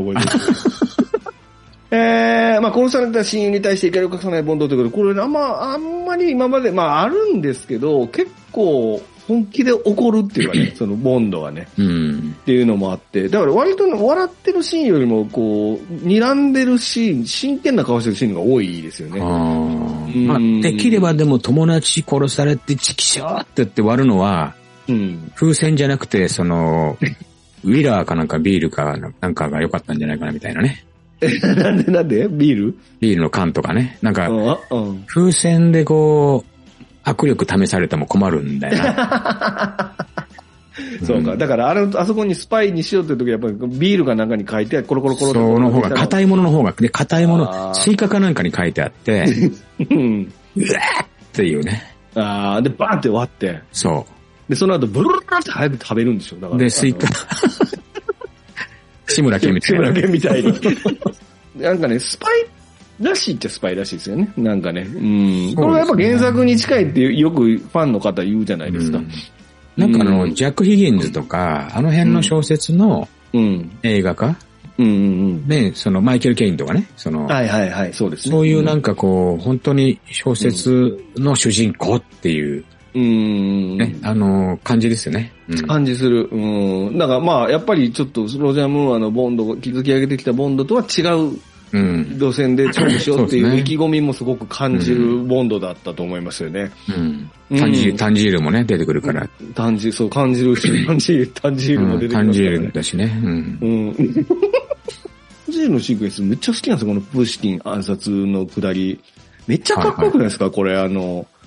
まあ殺された親友に対して怒りを隠さないボンドということで、これあんまり今まで、まああるんですけど、結構本気で怒るっていうかね、そのボンドがね、っていうのもあって、だから割と笑ってるシーンよりも、こう、睨んでるシーン、真剣な顔してるシーンが多いですよね。 まあ、できればでも友達殺されてチキショーって言って割るのは、風船じゃなくて、ウィラーかなんかビールかなんかが良かったんじゃないかなみたいなね。 なんでビールの缶とかね。なんか、風船でこう、握力試されても困るんだよな。 そうか。だからあそこにスパイにしようっていう時はやっぱりビールがなんかに書いて、コロコロコロって。 その方が、硬いものの方が、で、硬いもの、スイカかなんかに書いてあって、うわーっていうね。 で、バーンって割って。 そう。 で、その後、ブルルルって早く食べるんでしょだから。 で、スイカ。志村けんみたいな。 志村けんみたいに。なんかね、スパイらしいっちゃスパイらしいですよね。なんかね。これはやっぱ原作に近いってよくファンの方言うじゃないですか。 なんかジャック・ヒギンズとか、あの辺の小説の映画化ね、マイケル・ケインとかね。 はい、そうですね。 そういうなんかこう、本当に小説の主人公っていう、ね、感じですよね。 感じする。だからまあ、やっぱりちょっと、ロジャー・ムーアのボンド、築き上げてきたボンドとは違う路線で勝負しようっていう意気込みもすごく感じるボンドだったと思いますよね。 タンジールもね、出てくるから。 そう、感じるし、タンジールも出てくるから、ね。 タンジールだしね。 タンジールのシークエンスめっちゃ好きなんですよ、このプーシティン暗殺のくだり。めっちゃかっこよくないですか、これ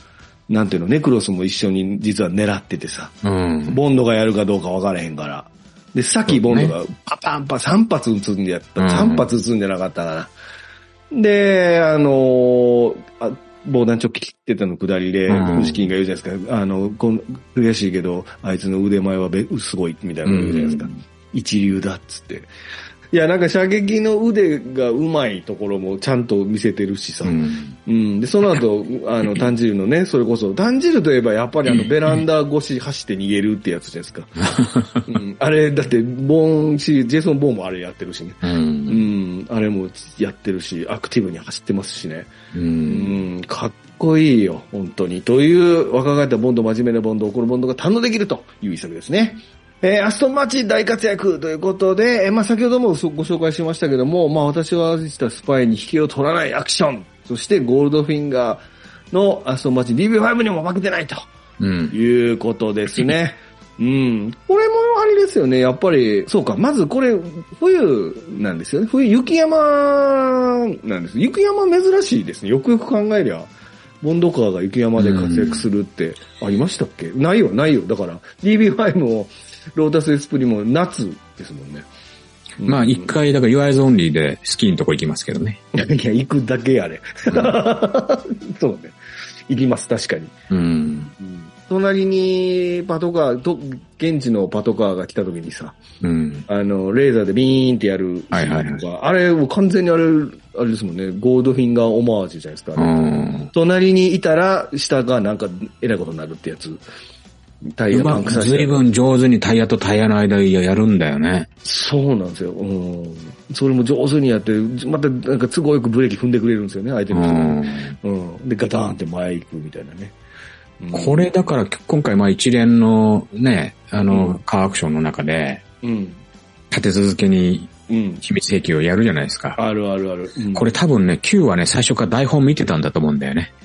なんていうの、ネクロスも一緒に実は狙っててさ、ボンドがやるかどうか分からへんから。で、さっきボンドがパパンパ3発撃つんでやった。3発撃つんじゃなかったかな。で、防弾チョッキ切ってたの下りで、ムシキンが言うじゃないですか。悔しいけど、あいつの腕前はすごい、みたいなの言うじゃないですか。一流だっつって。いや、なんか射撃の腕が上手いところもちゃんと見せてるしさ。で、その後、炭治郎のね、それこそ、炭治郎といえばやっぱりベランダ越し走って逃げるってやつじゃないですか。あれ、だって、ジェイソン・ボーンもあれやってるしね。あれもやってるし、アクティブに走ってますしね。かっこいいよ、本当に。という、若返ったボンド、真面目なボンド、怒るボンドが堪能できるという一作ですね。アストンマーチン大活躍ということで、先ほどもご紹介しましたけども、私は実スパイに引けを取らないアクション、そしてゴールドフィンガーのアストンマーチン DB5 にも負けてないと、いうことですね。これもあれですよね、やっぱり、そうか、まずこれ、冬なんですよね。冬、雪山なんです。雪山珍しいですね。よくよく考えりゃ。ボンドカーが雪山で活躍するってありましたっけ？ないよ。だから、DB5 も、ロータスエスプリも夏ですもんね。 まあ一回、だから Your Eyes Only でスキーのとこ行きますけどね。 いや、行くだけやれ。そうね。行きます、確かに。隣にパトカー、現地のパトカーが来た時にさ、レーザーでビーンってやる。あれ、もう完全にあれですもんね、ゴールドフィンガーオマージュじゃないですか。隣にいたら、下がなんか、えらいことになるってやつ。タイヤパンクさせて。 随分上手にタイヤとタイヤの間やるんだよね。 そうなんですよ。それも上手にやって、またなんか都合よくブレーキ踏んでくれるんですよね、相手の人。で、ガターンって前行くみたいなね。 これだから今回一連のね、カーアクションの中で、立て続けに秘密兵器をやるじゃないですか。 ある。 これ多分ね、Q はね、最初から台本見てたんだと思うんだよね。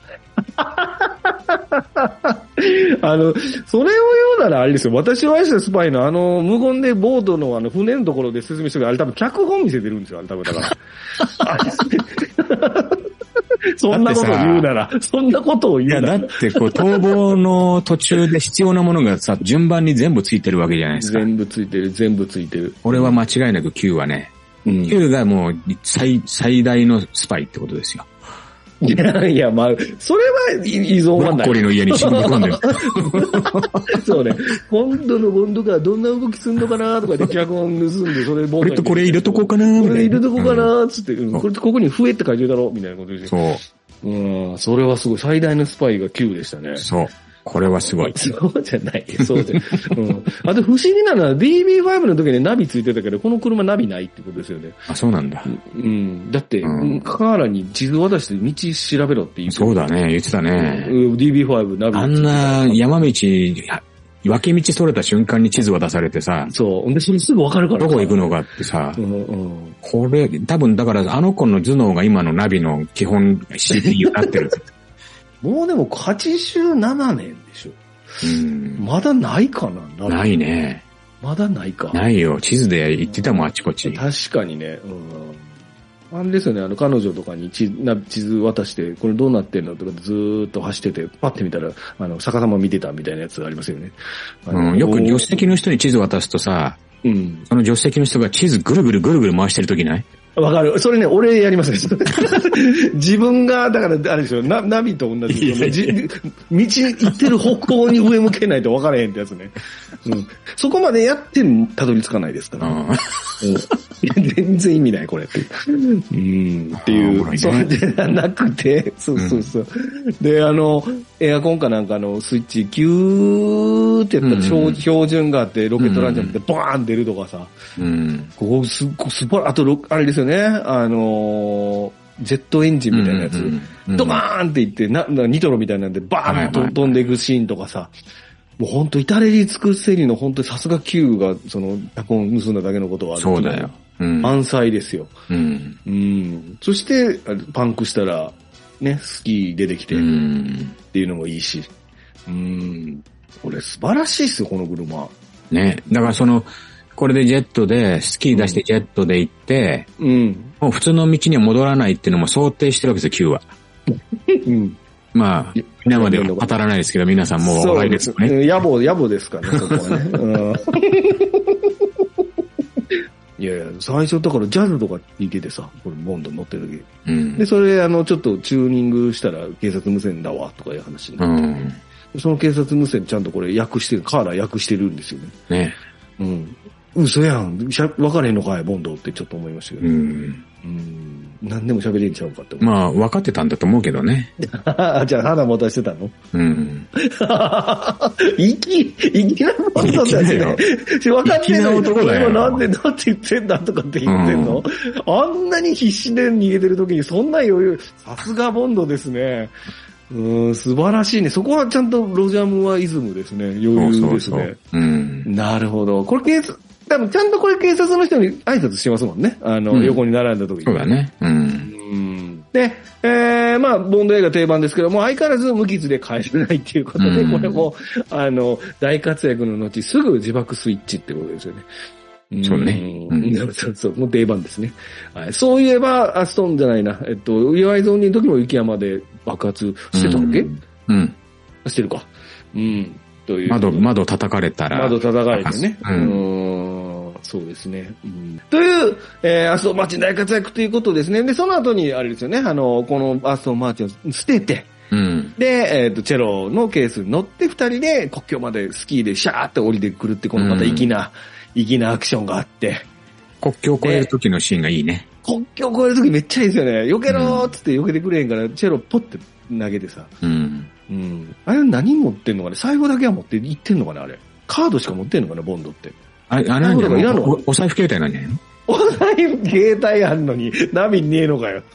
それを言うならあれですよ。私は愛したスパイの無言でボートの船のところで説明してるあれ多分脚本見せてるんですよ。あれ多分だから。そんなことを言うなら、そんなことを言うなら。 いや、だって逃亡の途中で必要なものがさ、順番に全部ついてるわけじゃないですか。 全部ついてる。 俺は間違いなく Q はね、Q がもう最大のスパイってことですよ。 いや、それは依存はない。 ブロッコリーの家に忍び込んでる。 そうね。今度のボンドがどんな動きすんのかなとかで脚本盗んで、それボンドこれ入れとこうかなみたいな。 これ入れとこうかなつって、ここに増えって書いてるだろみたいなことで。 そう。 それはすごい。最大のスパイが Q でしたね。 そう。これはすごい。 そうじゃない。そうじゃない。あと不思議なのは DB5 の時にナビついてたけど、この車ナビないってことですよね。 あ、そうなんだ。 だって、カーラに地図渡して道調べろって言って。 そうだね、言ってたね。 DB5 ナビ。 あんな山道、脇道それた瞬間に地図渡されてさ。 そう。で、それすぐわかるから。 どこ行くのかってさ。これ、多分だから子の頭脳が今のナビの基本 CPU になってる。 もうでも87年でしょ。まだないかな。 ないね。 まだないか。 ないよ。地図で行ってたもん、あちこち。 確かにね。あれですよね、彼女とかに地図渡して、これどうなってんのとかずーっと走ってて、パッて見たら、逆さま見てたみたいなやつがありますよね。 よく助手席の人に地図渡すとさ、その助手席の人が地図ぐるぐる回してるときない？ わかる。それね、俺やりますね。自分が、だから、あれでしょ、ナビと同じ。道に行ってる方向に上向けないと分からへんってやつね。そこまでやってもたどり着かないですから。全然意味ない、これって。っていう、それでなくて、そう。で、エアコンかなんかのスイッチ、ギューってやったら標準があって、ロケットランチャーってバーン出るとかさ。ここあと、あれですよね、ジェットエンジンみたいなやつ、ドカーンっていって、ニトロみたいなんでバーンと飛んでいくシーンとかさ、もうほんと至れり尽くせりの本当にさすが Q がその脚本盗んだだけのことはある。 そうだよ。 満載ですよ。そして、パンクしたら、ね、スキー出てきて、っていうのもいいし。これ素晴らしいっすよ、この車。 ね、だからこれでジェットで、スキー出してジェットで行って、もう普通の道には戻らないっていうのも想定してるわけですよ、Q は。 まあ、皆までは語らないですけど、皆さんもうお分かりですよね。 野暮ですかね、そこはね。いやいや、最初だからジャズとか聞いててさ、これボンド乗ってる時。うん、で、それちょっとチューニングしたら警察無線だわ、とかいう話になって、うん、その警察無線ちゃんとこれ訳してる、カーラ訳してるんですよね。ね。うん。嘘やん。分かれへんのかい、ボンドってちょっと思いましたけど。何でも喋れんちゃうかって思う。 まあ、分かってたんだと思うけどね。 じゃあ、鼻持たしてたの？うん。粋なボンドだしね。分かってんのに、今なんで言ってんだとかって言ってんの？あんなに必死で逃げてる時にそんな余裕、さすがボンドですね。素晴らしいね。そこはちゃんとロジャー・ムーアイズムですね。余裕ですね。なるほど。これ多分ちゃんとこれ警察の人に挨拶してますもんね。横に並んだ時に。 そうだね。 で、まあ、ボンド映画定番ですけども、相変わらず無傷で帰れないっていうことで、これも、大活躍の後すぐ自爆スイッチってことですよね。 そうね。 そう、もう定番ですね。はい、そういえば、ストーンじゃないな。岩井ゾーンの時も雪山で爆発してたっけ？してるか。 という。窓叩かれたら。 窓叩かれてね。そうですね。という、アストンマーチン大活躍ということですね。で、その後に、あれですよね、このアストンマーチンを捨てて、で、チェロのケースに乗って二人で国境までスキーでシャーって降りてくるって、このまた粋なアクションがあって。 国境を越える時のシーンがいいね。 国境を越える時めっちゃいいですよね。避けろーっつって避けてくれへんから、チェロポッて投げてさ。あれ何持ってんのかね？財布だけは持って行ってんのかなあれ。カードしか持ってんのかなボンドって。 あれなんじゃないの？お財布携帯なんじゃないの？ お財布携帯あんのに、ナビねえのかよ。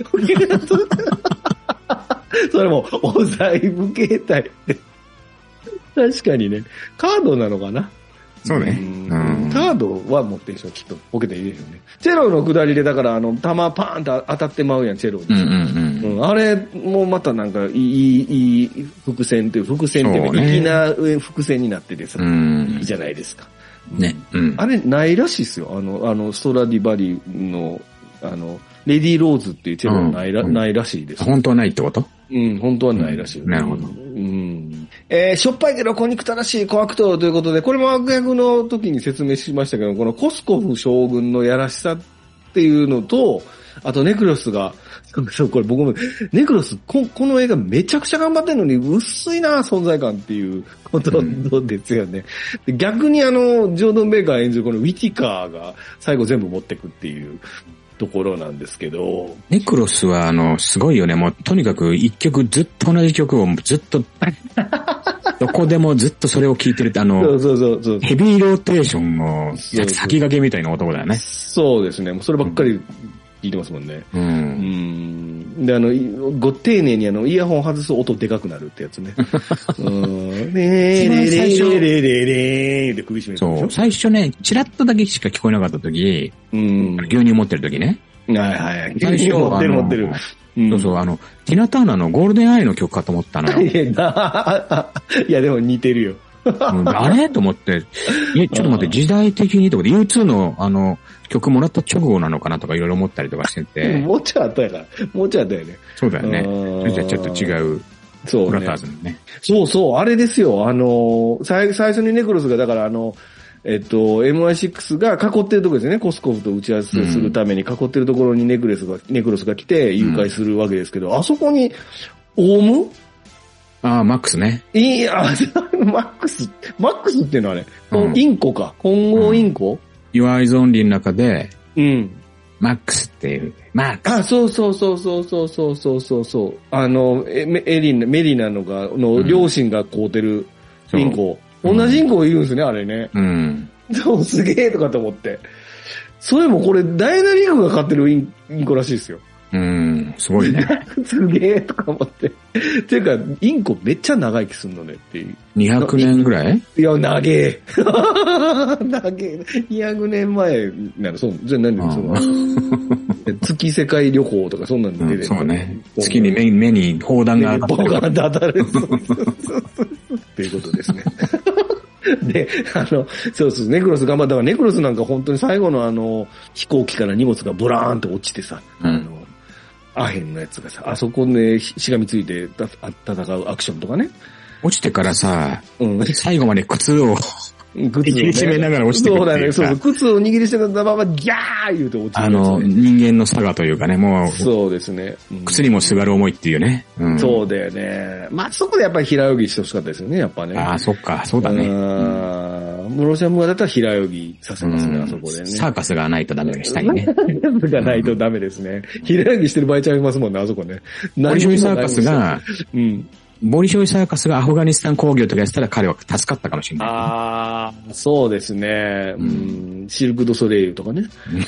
それも、お財布携帯。確かにね。カードなのかな？ そうね。 カードは持ってるでしょ、きっと。ポケットに入れるよね。チェロの下りで、だから、弾パーンと当たってまうやん、チェロに。あれもまたなんか、いい伏線っていうか、粋な伏線になっててさ、いいじゃないですか。 ね。 あれ、ないらしいっすよ。ストラディバリの、レディーローズっていうチェロはないらしいです。 本当はないってこと？ 本当はないらしい。 なるほど。 しょっぱいけど小憎たらしい小悪党ということで、これも悪役の時に説明しましたけど、このコスコフ将軍のやらしさっていうのと、あとネクロスが、そう、これ僕も、ネクロス、この映画めちゃくちゃ頑張ってんのに薄いな存在感っていうことですよね。逆にジョードン・ベイカー演じるこのウィティカーが最後全部持ってくっていうところなんですけど。 ネクロスはすごいよね。もうとにかく一曲ずっと同じ曲をずっと、どこでもずっとそれを聴いてるってそうヘビーローテーションの先駆けみたいな男だよね。 そうですね。もうそればっかり聞いてますもんね。で、ご丁寧にイヤホン外す音でかくなるってやつね。で首絞める。 そう、最初ね、チラッとだけしか聞こえなかった時、牛乳持ってる時ね。 はい。最初持ってる。 そうそう、ティナ・ターナーのゴールデンアイの曲かと思ったのよ。 いや、でも似てるよ。 あれと思って、ちょっと待って、時代的にとかで U2 の曲もらった直後なのかなとかいろいろ思ったりとかしてて。 もうちょいあったやから。もうちょいあったよね。 そうだよね。それじゃちょっと違う。そうね。ブラザーズのね。 そう、あれですよ。最初にネクロスが、だからMI6 が囲ってるところですよね。コスコフと打ち合わせするために囲ってるところにネクロスが来て誘拐するわけですけど、あそこに、オウム？ マックスね。 いや、マックスっていうのはね、インコか。混合インコ？ Your Eyes Only の中で、マックスっていう、マックス。 そう。メリナの両親が飼うてるインコ。同じインコがいるんですね、あれね。そう、すげえとかと思って。それもこれ、ダイナリックが飼ってるインコらしいですよ。 すごいね。 すげえとか思って。っていうか、インコめっちゃ長生きすんのねっていう。 200年ぐらい？ いや、長え。200年前なの、そう、じゃあ何で月世界旅行とかそんなんで出てる。 そうね。月に目に砲弾が当たる。っていうことですね。で、そう、ネクロス頑張ったから、ネクロスなんか本当に最後の飛行機から荷物がブラーンと落ちてさ、 アヘンのやつがさ、あそこね、しがみついて戦うアクションとかね。 落ちてからさ、最後まで靴を握りしめながら落ちてくるっていうか。 そうだね、そう。靴を握りしめたままギャー言うて落ちてくる、ね。 人間の差がというかね、もう。 そうですね。 靴にもすがる思いっていうね。 そうだよね。まあ、そこでやっぱり平泳ぎしてほしかったですよね、やっぱね。 ああ、そっか、そうだね。 ロシアムガだったら平泳ぎさせますね、あそこでね。 サーカスがないとダメでしたりね。 サーカスがないとダメですね。平泳ぎしてる場合ちゃいますもんね、あそこね。 ボリショイサーカスが、ボリショイサーカスがアフガニスタン工業とかやってたら彼は助かったかもしれない。 ああ、そうですね。シルク・ドゥ・ソレイユとかね。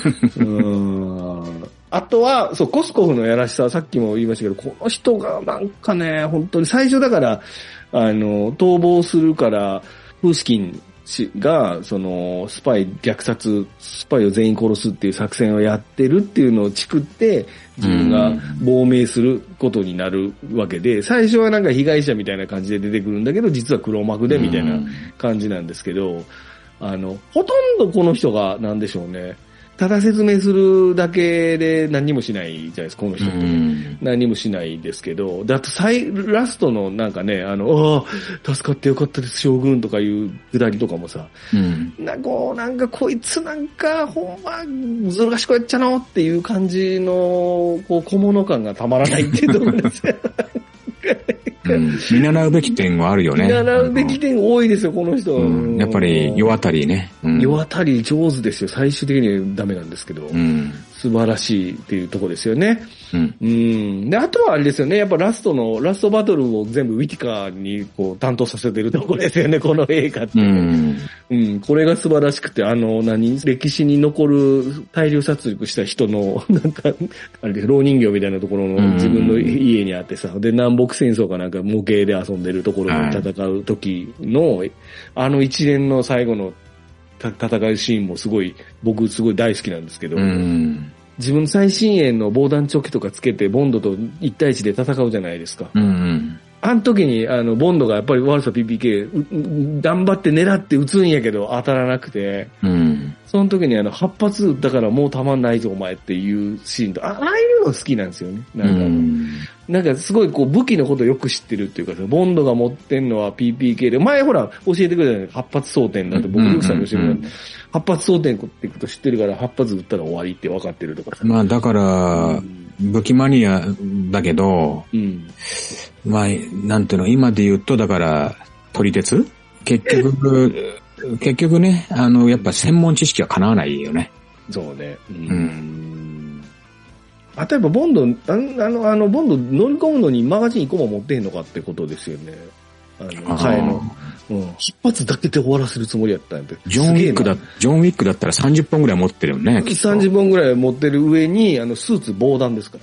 あとは、そう、コスコフのやらしさはさっきも言いましたけど、この人がなんかね、本当に最初だから、逃亡するから、プーシキンが、スパイを全員殺すっていう作戦をやってるっていうのをチクって、自分が亡命することになるわけで、最初はなんか被害者みたいな感じで出てくるんだけど、実は黒幕でみたいな感じなんですけど、ほとんどこの人が、なんでしょうね、ただ説明するだけで何もしないじゃないですか、この人って、ね。何もしないですけど、だとラストのなんかね、助かってよかったです、将軍とかいうくだりとかもさ、なんかこいつなんか、ほんま、ずる賢いやっちゃのっていう感じの、小物感がたまらないっていうところですよ。 見習うべき点はあるよね。 見習うべき点多いですよ、この人。 やっぱり、世渡りね。 世渡り上手ですよ。最終的にはダメなんですけど。素晴らしいっていうところですよね。で、あとはあれですよね。やっぱラストバトルを全部ウィティカーに担当させてるところですよね、この映画って。これが素晴らしくて、歴史に残る大量殺戮した人の、なんか、あれで、蝋人形みたいなところの自分の家にあってさ、で、南北戦争かなんか模型で遊んでるところで戦う時の、一連の最後の戦うシーンも僕すごい大好きなんですけど、自分最新鋭の防弾チョッキとかつけてボンドと1対1で戦うじゃないですか。あの時に、ボンドがやっぱり悪さ PPK、頑張って狙って撃つんやけど当たらなくて、その時に8発撃ったからもう弾ないぞお前っていうシーンと、ああいうの好きなんですよね。なんかすごい武器のことをよく知ってるっていうかさ、ボンドが持ってんのは PPK で、前ほら教えてくれたよね、8発装填だって僕よくさんの教えてくれた。8発装填ってこと知ってるから8発撃ったら終わりって分かってるとかさ。 まあだから、武器マニアだけど、まあ、なんていうの、今で言うと、だから、撮り鉄結局ね、やっぱ専門知識は叶わないよね。 そうね。例えば、ボンド乗り込むのにマガジン1個も持ってへんのかってことですよね。替えの。8発だけで終わらせるつもりやったんやで。 ジョンウィックだったら30本ぐらい持ってるよね。 30本ぐらい持ってる上に、スーツ防弾ですから。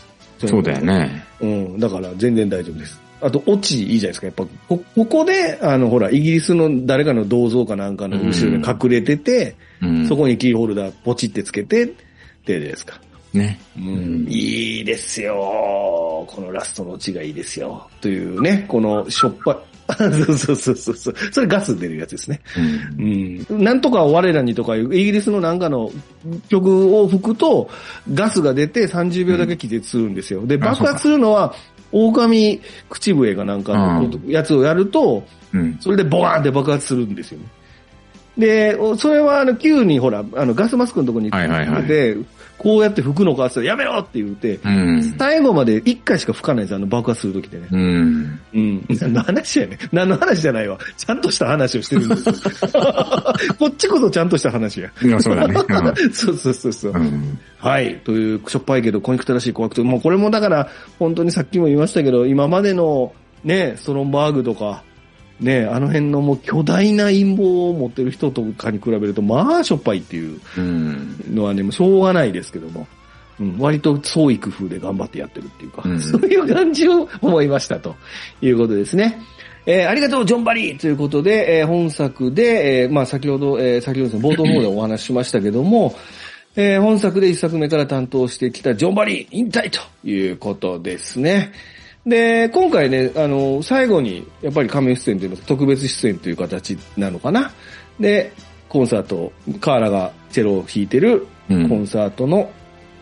そうだよね。 だから全然大丈夫です。あと、オチいいじゃないですか。やっぱ、ここで、ほら、イギリスの誰かの銅像かなんかの後ろに隠れてて、そこにキーホルダーポチってつけて、ってですか。 ね。 いいですよ。このラストのオチがいいですよ。というね、このしょっぱい。そう。それガス出るやつですね。なんとか我らにとかいうイギリスのなんかの曲を吹くとガスが出て30秒だけ気絶するんですよ。で、爆発するのは狼口笛がなんかのやつをやると、それでボワーンって爆発するんですよね。で、それはQにほら、ガスマスクのところに行って、こうやって吹くのかって言ったらやめろって言って、最後まで1回しか吹かないんですよ、爆発するときでね。何の話やねん。何の話じゃないわ。ちゃんとした話をしてるんですよ。こっちこそちゃんとした話や。 いや、そうだね。 そう。はい。という、しょっぱいけど、コニクトらしい怖くて、もうこれもだから、本当にさっきも言いましたけど、今までの、ね、ストロンバーグとか、ね、あの辺のもう巨大な陰謀を持ってる人とかに比べると、まあしょっぱいっていうのはね、もうしょうがないですけども、割と創意工夫で頑張ってやってるっていうか、そういう感じを思いましたということですね。ありがとう、ジョン・バリーということで、本作で、まあ先ほどですね、冒頭の方でお話ししましたけども、本作で一作目から担当してきたジョン・バリー引退ということですね。で、今回ね、最後に、やっぱり仮面出演というのは特別出演という形なのかな。で、コンサート、カーラがチェロを弾いてるコンサートの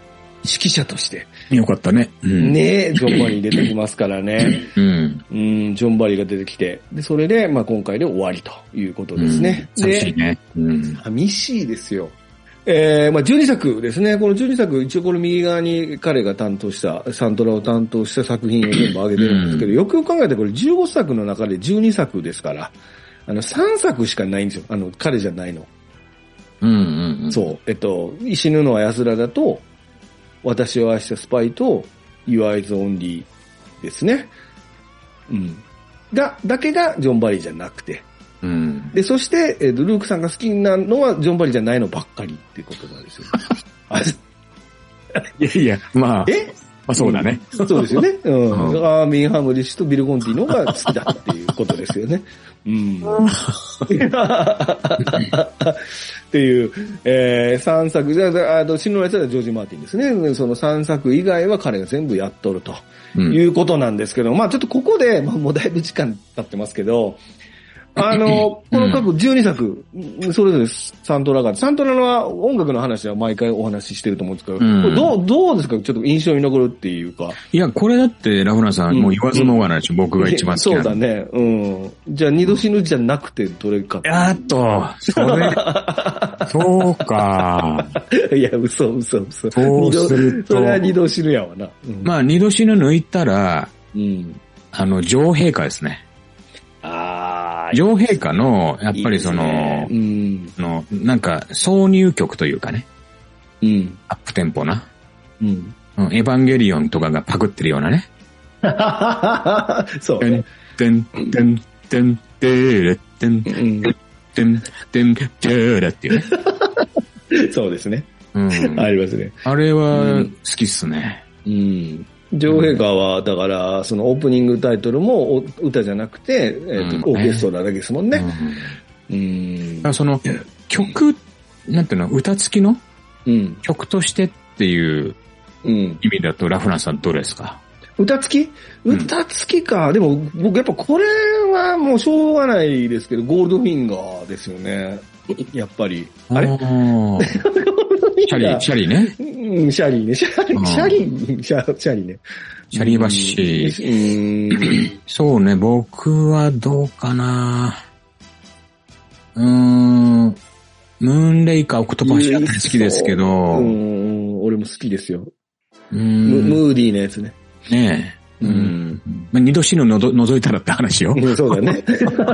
揮者として。 よかったね。 ねジョン・バリー出てきますからね。ジョン・バリーが出てきて、で、それで、まあ今回で終わりということですね。 寂しいね。 寂しいですよ。まあ12作ですね。この12作、一応この右側に彼が担当した、サントラを担当した作品を全部上げてるんですけど、よくよく考えてこれ15作の中で12作ですから、3作しかないんですよ。彼じゃないの。そう。石布は安らだと、私を愛したスパイと、Your Eyes Only ですね。だけがジョン・バリーじゃなくて。で、そして、ルークさんが好きなのはジョン・バリーじゃないのばっかりっていうことなんですよ。 いや、まあそうだね。 そうですよね。アーミン・ハムリッシュとビル・コンティのが好きだっていうことですよね。っていう、3作、死のやつはジョージ・マーティンですね。その3作以外は彼が全部やっとるということなんですけど、まあちょっとここで、もうだいぶ時間経ってますけど、この各12作、それぞれサントラが、サントラの音楽の話は毎回お話ししてると思うんですけど、これどうですかちょっと印象に残るっていうか。 いや、これだってラフナさん、もう言わずもがなし、僕が一番好きなそうだね。じゃあ二度死ぬじゃなくてどれか。 そうか。 いや、嘘。 そうすると。 それは二度死ぬやわな。 まあ二度死ぬ抜いたら、女王陛下ですね。女王陛下の、やっぱりその、なんか、挿入曲というかね。アップテンポな。エヴァンゲリオンとかがパクってるようなね。 そう。 てん、てれ、てん、てん、てん、てれっていうね。 そうですね。ありますね。 あれは、好きっすね。 女王陛下は、だから、そのオープニングタイトルも歌じゃなくて、オーケストラだけですもんね。 その、曲、なんていうの、歌付きの曲としてっていう意味だと、ラフランさんどれですか？ 歌付きか。でも、僕やっぱこれはもうしょうがないですけど、ゴールドフィンガーですよね。やっぱり。あれシャリね。 シャリね。シャリね。 シャリバッシー。そうね、僕はどうかな。ムーンレイカー、オクトパス好きですけど。 俺も好きですよ。ムーディーなやつね。 ねえ。二度死ぬ覗いたらって話よ。 そうだね。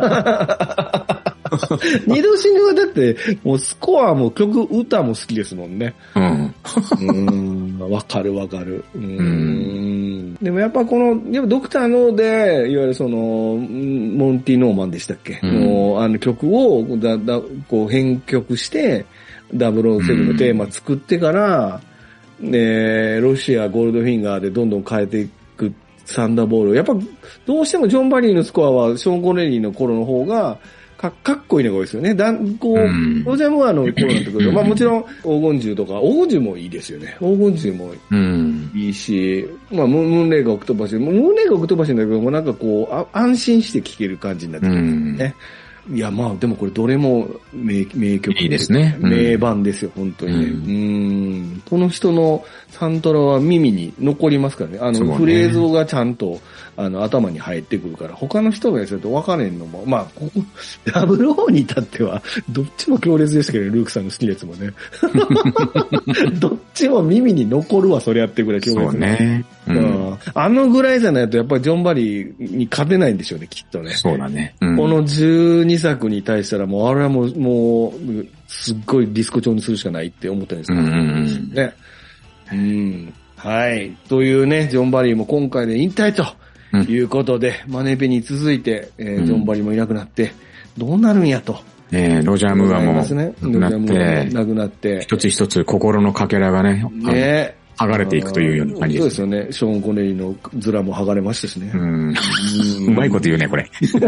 二度死ぬはだって、もうスコアも曲、歌も好きですもんね。わかる。でもやっぱこの、ドクターので、いわゆるその、モンティ・ノーマンでしたっけ？曲をこう編曲して、007のテーマ作ってから、ロシア、ゴールドフィンガーでどんどん変えていくサンダーボール。やっぱ、どうしてもジョン・バリーのスコアは、ショーン・コネリーの頃の方が、かっこいいのが多いですよね。ロジャー・ムーアの頃になってくると、まあもちろん黄金銃とか、黄金銃もいいですよね。黄金銃もいいし、まあムーンレイガー・オクトパシ、ムーンレイガー・オクトパシだけど、もうなんかこう、安心して聴ける感じになってくるんですね。いや、まあ、でもこれどれも名曲。 いいですね。 名盤ですよ、本当にね。この人のサントラは耳に残りますからね。フレーズがちゃんと、頭に入ってくるから、他の人がやると分かれんのも、まあ、ここ、00に至っては、どっちも強烈でしたけどね、ルークさんの好きなやつもね。どっちも耳に残るわ、それやってぐらい強烈ね。ぐらいじゃないと、やっぱりジョン・バリーに勝てないんでしょうね、きっとね。 そうだね。 この12作に対したら、もう、あれはもう、すっごいディスコ調にするしかないって思ったんですけどね。はい。というね、ジョン・バリーも今回で引退ということで、マネペに続いて、ジョン・バリーもいなくなって、どうなるんやと。 ロジャー・ムーアもなくなって、 一つ一つ心のかけらがね、剥がれていくというような感じです。 そうですよね。ショーン・コネリーの面も剥がれましたしね。 うまいこと言うね、これ。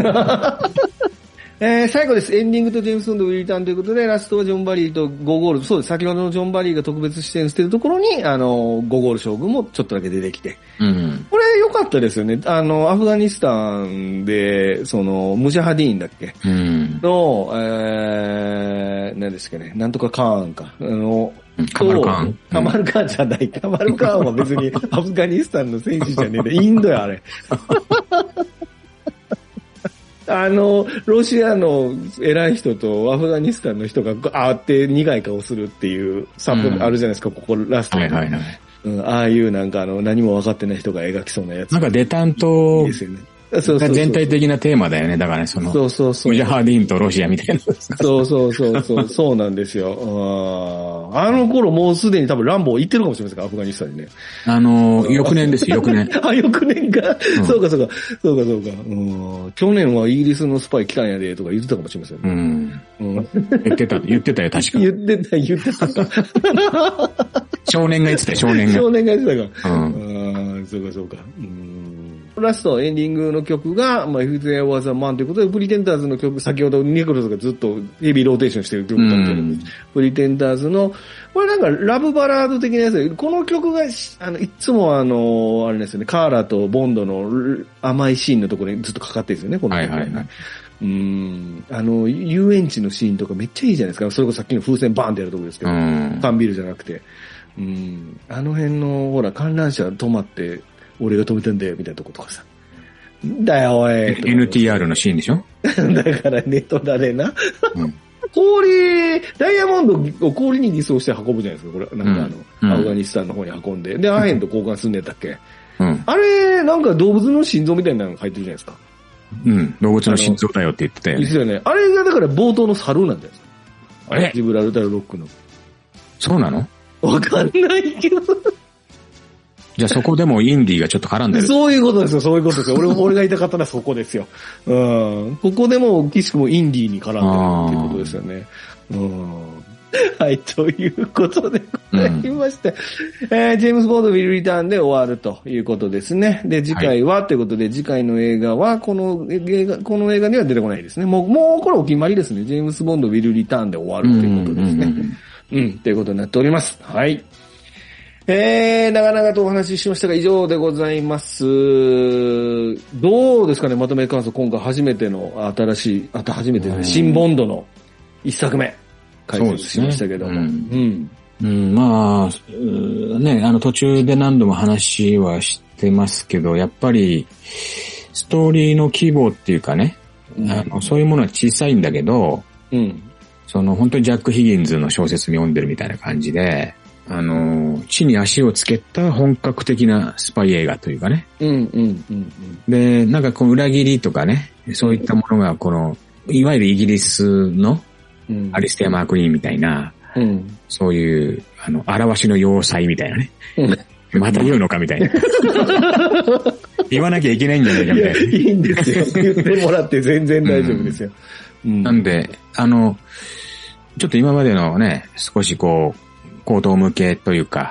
最後です。エンディングとジェームス・ボンド・ウィリターンということで、ラストはジョン・バリーと5ゴール。そうです。先ほどのジョン・バリーが特別出演しているところに、5ゴール将軍もちょっとだけ出てきて。これ良かったですよね。アフガニスタンで、ムジャハディーンだっけの、何ですかね。なんとかカーンか。 カマルカーン。 カマルカーンじゃない。カマルカーンは別にアフガニスタンの選手じゃねえんだ。インドや、あれ。ロシアの偉い人とアフガニスタンの人が会って苦い顔するっていうサポあるじゃないですか、ここラストに。はいはいはい。ああいうなんか何も分かってない人が描きそうなやつ。 なんかデタントですよね。 全体的なテーマだよね。だからね、その、ムジャハディーンとロシアみたいな。 そうなんですよ。あの頃もうすでに多分ランボー行ってるかもしれませんか、アフガニスタンにね。 翌年ですよ、翌年。 翌年か。そうか。去年はイギリスのスパイ来たんやで、とか言ってたかもしれませんね。 言ってたよ、確か。 言ってた。 少年が言ってたよ、少年が。 少年が言ってたか。そうか。ラスト、エンディングの曲が、If There Was a Man ということで、プリテンダーズの曲、先ほどニコルズがずっとヘビーローテーションしてる曲だったけど、プリテンダーズの、これなんかラブバラード的なやつで、この曲が、いつもあれですよね、カーラとボンドの甘いシーンのところにずっとかかってるんですよね、この曲。はいはいはい。遊園地のシーンとかめっちゃいいじゃないですか。それこそさっきの風船バーンってやるところですけど、缶ビールじゃなくて。あの辺の、ほら、観覧車止まって、俺が止めてんだよ、みたいなとことかさ。だよ、おい。 NTR のシーンでしょだからネットだねな。ダイヤモンドを氷に偽装して運ぶじゃないですか、これ。なんかアフガニスタンの方に運んで。で、アヘンと交換すんねんだっけ。あれ、なんか動物の心臓みたいなのが入ってるじゃないですか。 動物の心臓だよって言ってたよね。 ですよね。あれがだから冒頭の猿なんじゃないですか。 あれジブラルタルロックの。 そうなの？ わかんないけど。 じゃあそこでもインディーがちょっと絡んでる。 そういうことですよ。俺が言いたかったのはそこですよ。ここでも、岸君もインディーに絡んでるってことですよね。はい、ということでございまして、ジェームズ・ボンド・ウィル・リターンで終わるということですね。で、次回は、ということで、次回の映画は、この映画には出てこないですね。もうこれお決まりですね。ジェームズ・ボンド・ウィル・リターンで終わるということですね。ということになっております。はい。長々とお話ししましたが以上でございます。どうですかね、まとめ感想。今回初めての新ボンドの一作目、解説しましたけども。 まあ、ね、途中で何度も話はしてますけど、やっぱり、ストーリーの規模っていうかね、そういうものは小さいんだけど、本当にジャック・ヒギンズの小説読んでるみたいな感じで、地に足をつけた本格的なスパイ映画というかね。で、なんかこの裏切りとかね、そういったものがいわゆるイギリスのアリステア・マークリーンみたいな、そういう、表しの要塞みたいなね。また言うのかみたいな。言わなきゃいけないんじゃないかみたいな。 いいんですよ。言ってもらって全然大丈夫ですよ。 なんで、ちょっと今までのね、少し口頭向けというか、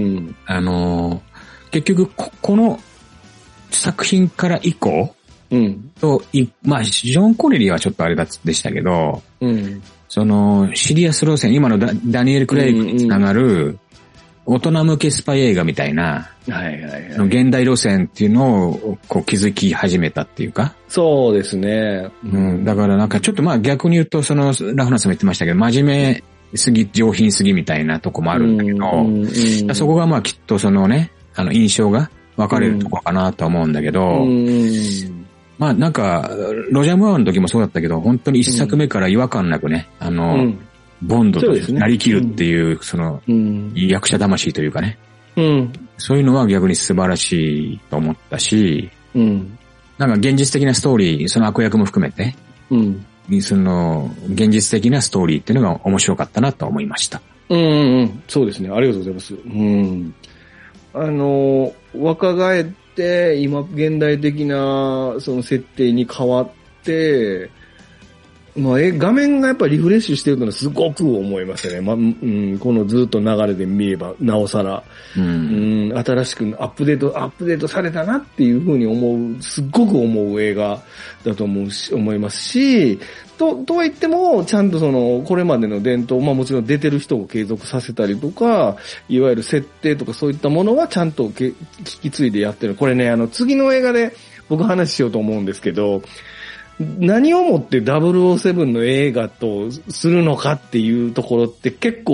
結局この作品から以降、まあ、ジョン・コネリーはちょっとあれでしたけど、シリアス路線、今のダニエル・クレイグにつながる、大人向けスパイ映画みたいな、現代路線っていうのを築き始めたっていうか。 そうですね。 だからなんかちょっとまあ逆に言うと、ラフナーさんも言ってましたけど、真面目すぎ、上品すぎみたいなとこもあるんだけど、そこがまあきっと印象が分かれるところかなと思うんだけど、まあなんか、ロジャー・ムーアの時もそうだったけど、本当に一作目から違和感なくね、ボンドとなりきるっていう、役者魂というかね、そういうのは逆に素晴らしいと思ったし、なんか現実的なストーリー、その悪役も含めて、現実的なストーリーっていうのが面白かったなと思いました。 そうですね。ありがとうございます。若返って、今、現代的な、設定に変わって、まあ、画面がやっぱりリフレッシュしてるのはすごく思いましたね。このずっと流れで見れば、なおさら、新しくアップデートされたなっていうふうにすっごく思う映画だと思いますし、とは言っても、ちゃんとこれまでの伝統、まあもちろん出てる人を継続させたりとか、いわゆる設定とかそういったものはちゃんと引き継いでやってる。これね、次の映画で僕話しようと思うんですけど、何をもって007の映画とするのかっていうところって結構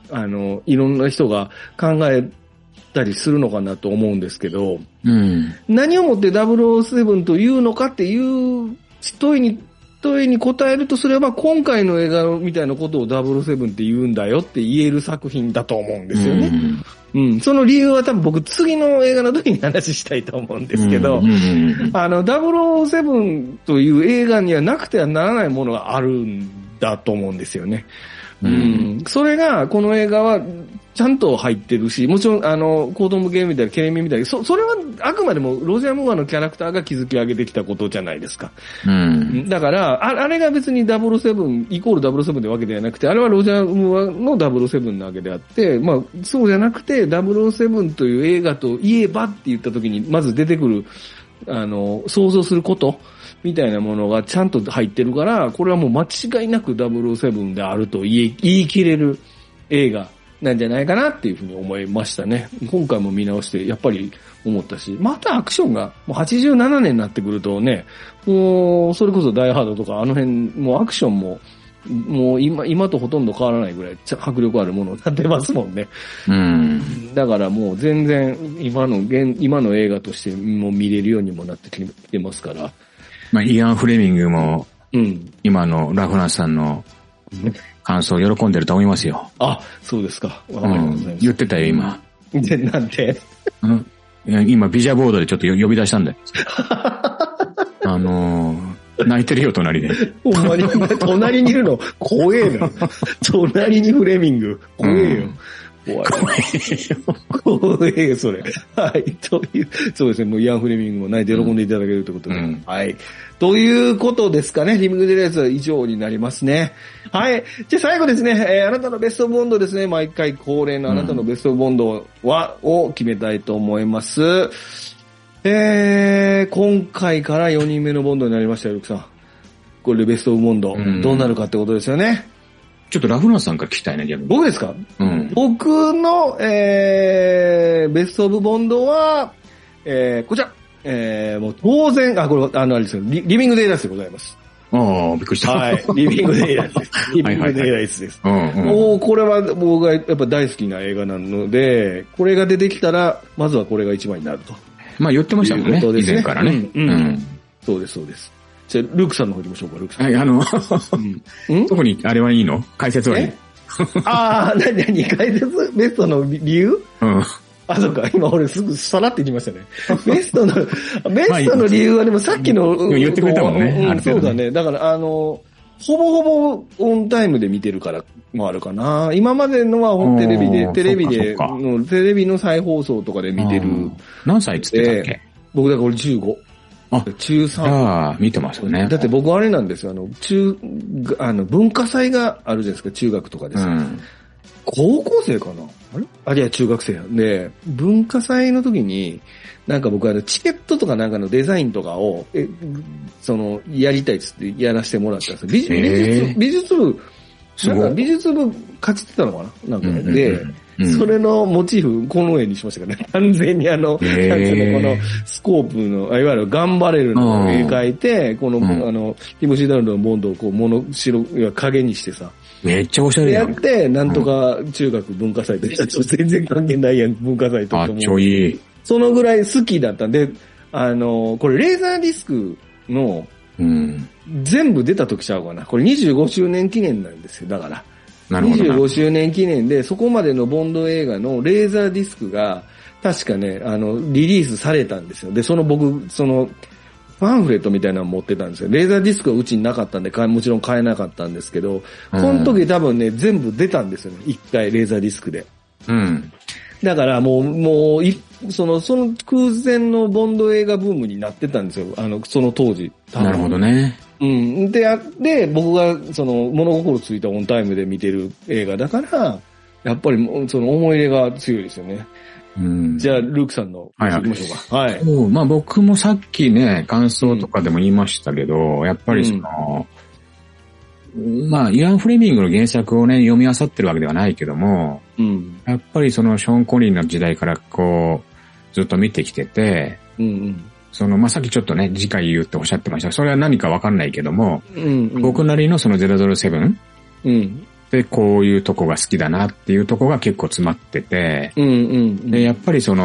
いろんな人が考えたりするのかなと思うんですけど、何をもって007というのかっていう問いに答えるとすれば、今回の映画みたいなことを007って言うんだよって言える作品だと思うんですよね。その理由は多分僕次の映画の時に話したいと思うんですけど、007という映画にはなくてはならないものがあるんだと思うんですよね。それが、この映画は、ちゃんと入ってるし、もちろん、子供ゲームみたいな、ケレミみたいな、それはあくまでもロジャー・ムーアのキャラクターが築き上げてきたことじゃないですか。だから、あれが別に007、イコール007でわけではなくて、あれはロジャー・ムーアの007なわけであって、まあ、そうじゃなくて、007という映画といえばって言った時に、まず出てくる、想像すること、みたいなものがちゃんと入ってるから、これはもう間違いなく007であると言い切れる映画なんじゃないかなっていうふうに思いましたね。今回も見直してやっぱり思ったし、またアクションがもう87年になってくるとね、もうそれこそダイハードとかあの辺もうアクションももう今とほとんど変わらないぐらい迫力あるものになってますもんね。だからもう全然今の映画としても見れるようにもなってきてますから。 まあ、イアン・フレミングも、今のラフランスさんの感想を喜んでると思いますよ。 あ、そうですか。わかりました。 言ってたよ、今。 なんて今、ビジャボードでちょっと呼び出したんだよ。泣いてるよ、隣で。 ほんまに、隣にいるの、怖えな。隣にフレミング。怖えよ。怖えよ、それ。はい。という、そうですね、もうイアン・フレミングも泣いて喜んでいただけるということで。はい。ということですかね。リビングデレースは以上になりますね。はい。じゃあ最後ですね、あなたのベストボンドですね。毎回恒例のあなたのベストボンドを決めたいと思います。今回から4人目のボンドになりましたよ、ルクさん。これでベストボンド、どうなるかってことですよね。 ちょっとラフランスさんから聞きたいね、逆に。 僕ですか？僕の、ベストオブボンドは、こちら。もう当然、これ、あれですよ、リビングデイライスでございます。 ああ、びっくりした。 はい。リビングデイライスです。リビングデイライスです。もうこれは僕がやっぱ大好きな映画なので、これが出てきたら、まずはこれが一番になると。 まあ言ってましたもんね。以前からね。 そうです、そうです。じゃあ、ルークさんの方行きましょうか、ルークさん。 はい、特にあれはいいの？解説はいい？ 何解説？ベストの理由？そうか、今俺すぐさらって言いましたね。ベストの理由はでもさっきの、 言ってくれたもんね。 そうだね。だからほぼほぼオンタイムで見てるからもあるかな。今までのはテレビの再放送とかで見てる。 何歳っつってたっけ？ 僕だから俺15。中3。 見てますよね。 だって僕あれなんですよ。文化祭があるじゃないですか、中学とかです。高校生かな？いや、中学生で、文化祭の時に、なんか僕チケットとかなんかのデザインとかを、やりたいっつってやらせてもらったんですよ。美術部、なんか美術部勝ちってたのかななんかね。で、それのモチーフ、この絵にしましたからね。完全にこのスコープの、いわゆるガンバレルの絵描いて、この、ティモシー・ダルドのボンドをこう、影にしてさ。 めっちゃおしゃれやって、なんとか中学文化祭と全然関係ないやん、文化祭とかも。 ちょいい。 そのぐらい好きだったんで、これレーザーディスクの、全部出た時ちゃうかな。これ25周年記念なんですよ、だから。 なるほど。 25周年記念で、そこまでのボンド映画のレーザーディスクが、確かね、リリースされたんですよ。で、僕、パンフレットみたいなの持ってたんですよ。レーザーディスクはうちになかったんで、もちろん買えなかったんですけど、この時多分ね、全部出たんですよね。一回、レーザーディスクで。だからもう、その空前のボンド映画ブームになってたんですよ。その当時。 なるほどね。 で、僕が、物心ついたオンタイムで見てる映画だから、やっぱり、思い入れが強いですよね。じゃあ、ルークさんの、行きましょうか。はい。 まあ僕もさっきね、感想とかでも言いましたけど、やっぱりまあ、イアン・フレミングの原作をね、読み漁ってるわけではないけども、やっぱりショーン・コニーの時代からずっと見てきてて、まあ、さっきちょっとね、次回言うっておっしゃってました。それは何かわかんないけども、僕なりの007、 で、こういうとこが好きだなっていうとこが結構詰まってて、で、やっぱり子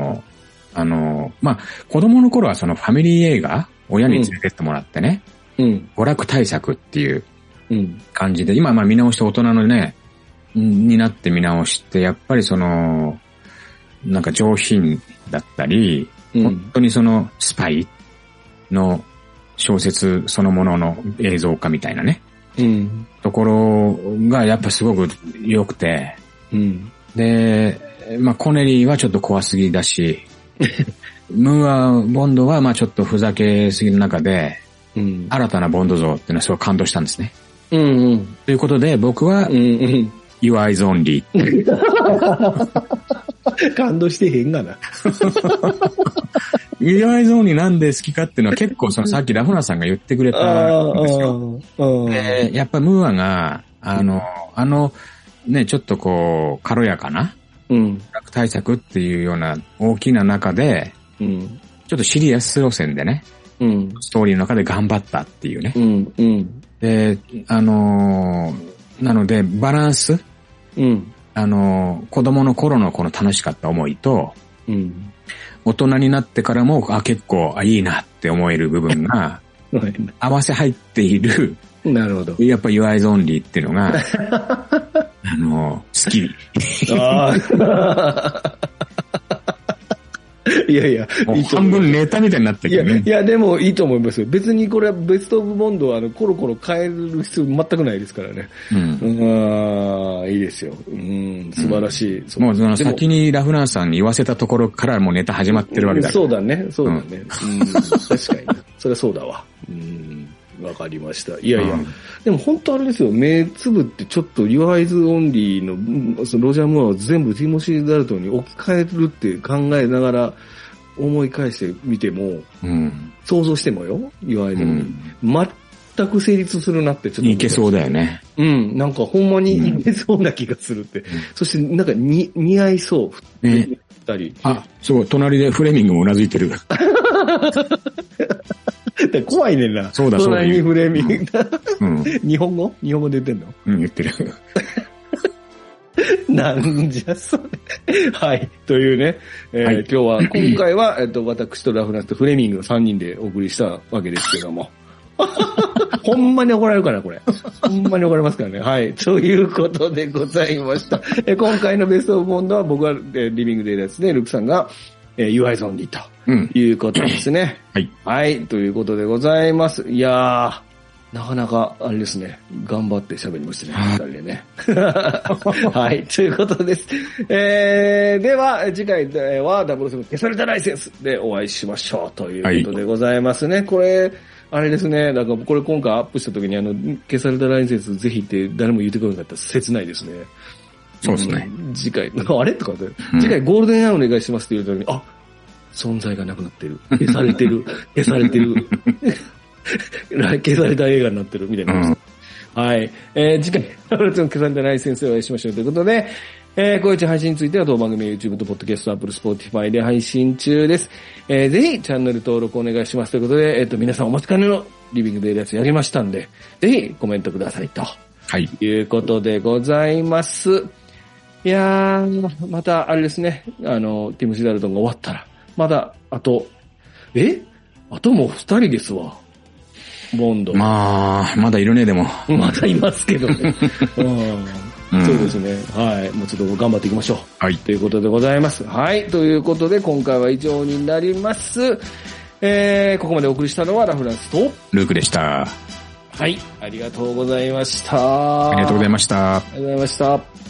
供の頃はそのファミリー映画、親に連れてってもらってね、娯楽対策っていう感じで、今見直して大人のね、になって見直して、やっぱりなんか上品だったり、本当にスパイの小説そのものの映像化みたいなね、ところがやっぱすごく良くて、で、コネリーはちょっと怖すぎだし、ムーア・ボンドはちょっとふざけすぎる中で、新たなボンド像っていうのはすごい感動したんですね。ということで僕は、Your Eyes Only 感動してへんがな。 Your Eyes Only なんで好きかっていうのは結構さっきラフナさんが言ってくれたんですよ。やっぱムーアが、ね、ちょっと軽やかな、対策っていうような大きな中で、ちょっとシリアス路線でね、ストーリーの中で頑張ったっていうね。で、なので、バランス、子供の頃のこの楽しかった思いと、大人になってからも、結構、いいなって思える部分が、合わせ入っている、 なるほど。 やっぱ Your Eyes Only っていうのが、好き。 いやいや、 半分ネタみたいになってるけどね。 いや、でもいいと思いますよ。別にこれはベストオブボンドはコロコロ変える必要全くないですからね。いいですよ。素晴らしい。 もう先にラフランスさんに言わせたところからもうネタ始まってるわけだから。 そうだね。確かに。それはそうだわ。わかりました。いやいや、でも本当あれですよ、目つぶってちょっと Your Eyes Only のロジャー・ムーアを全部ティモシー・ダルトンに置き換えるって考えながら思い返してみても、想像してもよ、Your Eyes Only。全く成立するなってちょっと。 いけそうだよね。 なんかほんまにいけそうな気がするって。そしてなんか似合いそう。二人。 すごい、隣でフレミングもうなずいてる。 怖いねんな。 そうだ。 隣にフレーミング。日本語で言ってんの？ 言ってる。 なんじゃそれ。はい。というね、今回は、私とラフナスとフレミングの3人でお送りしたわけですけども。ほんまに怒られるから、これ。ほんまに怒られますからね。はい。ということでございました。今回のベストオブボンドは僕はリビングデーですね。ルクさんが、Your Eyes Only ということですね。はい。ということでございます。いやー、なかなか、あれですね。頑張って喋りましたね。二人でね。はい。ということです。では、次回は007消されたライセンスでお会いしましょうということでございますね。これ、あれですね。だからこれ今回アップした時に消されたライセンスぜひって誰も言ってくれなかったら切ないですね。 そうですね。 次回、あれとかで、次回ゴールデンアイお願いしますって言うときに、存在がなくなってる。消されてる。消されてる。消された映画になってるみたいな。はい。次回、消されたライセンスでお会いしましょうということで、こういう配信については当番組 YouTube と Podcast、Apple、Spotify で配信中です。ぜひチャンネル登録お願いしますということで、皆さんお待ちかねのリビングデイリーやつやりましたんで、ぜひコメントくださいと。はい。いうことでございます。いやー、またあれですね、ティムシー・ダルトンが終わったら、まだ、あともう2人ですわ。ボンド。まだいるね、でも。 まだいますけどね。そうですね。はい。もうちょっと頑張っていきましょう。はい。ということでございます。はい。ということで、今回は以上になります。ここまでお送りしたのはラフランスとルークでした。 はい。ありがとうございました。 ありがとうございました。 ありがとうございました。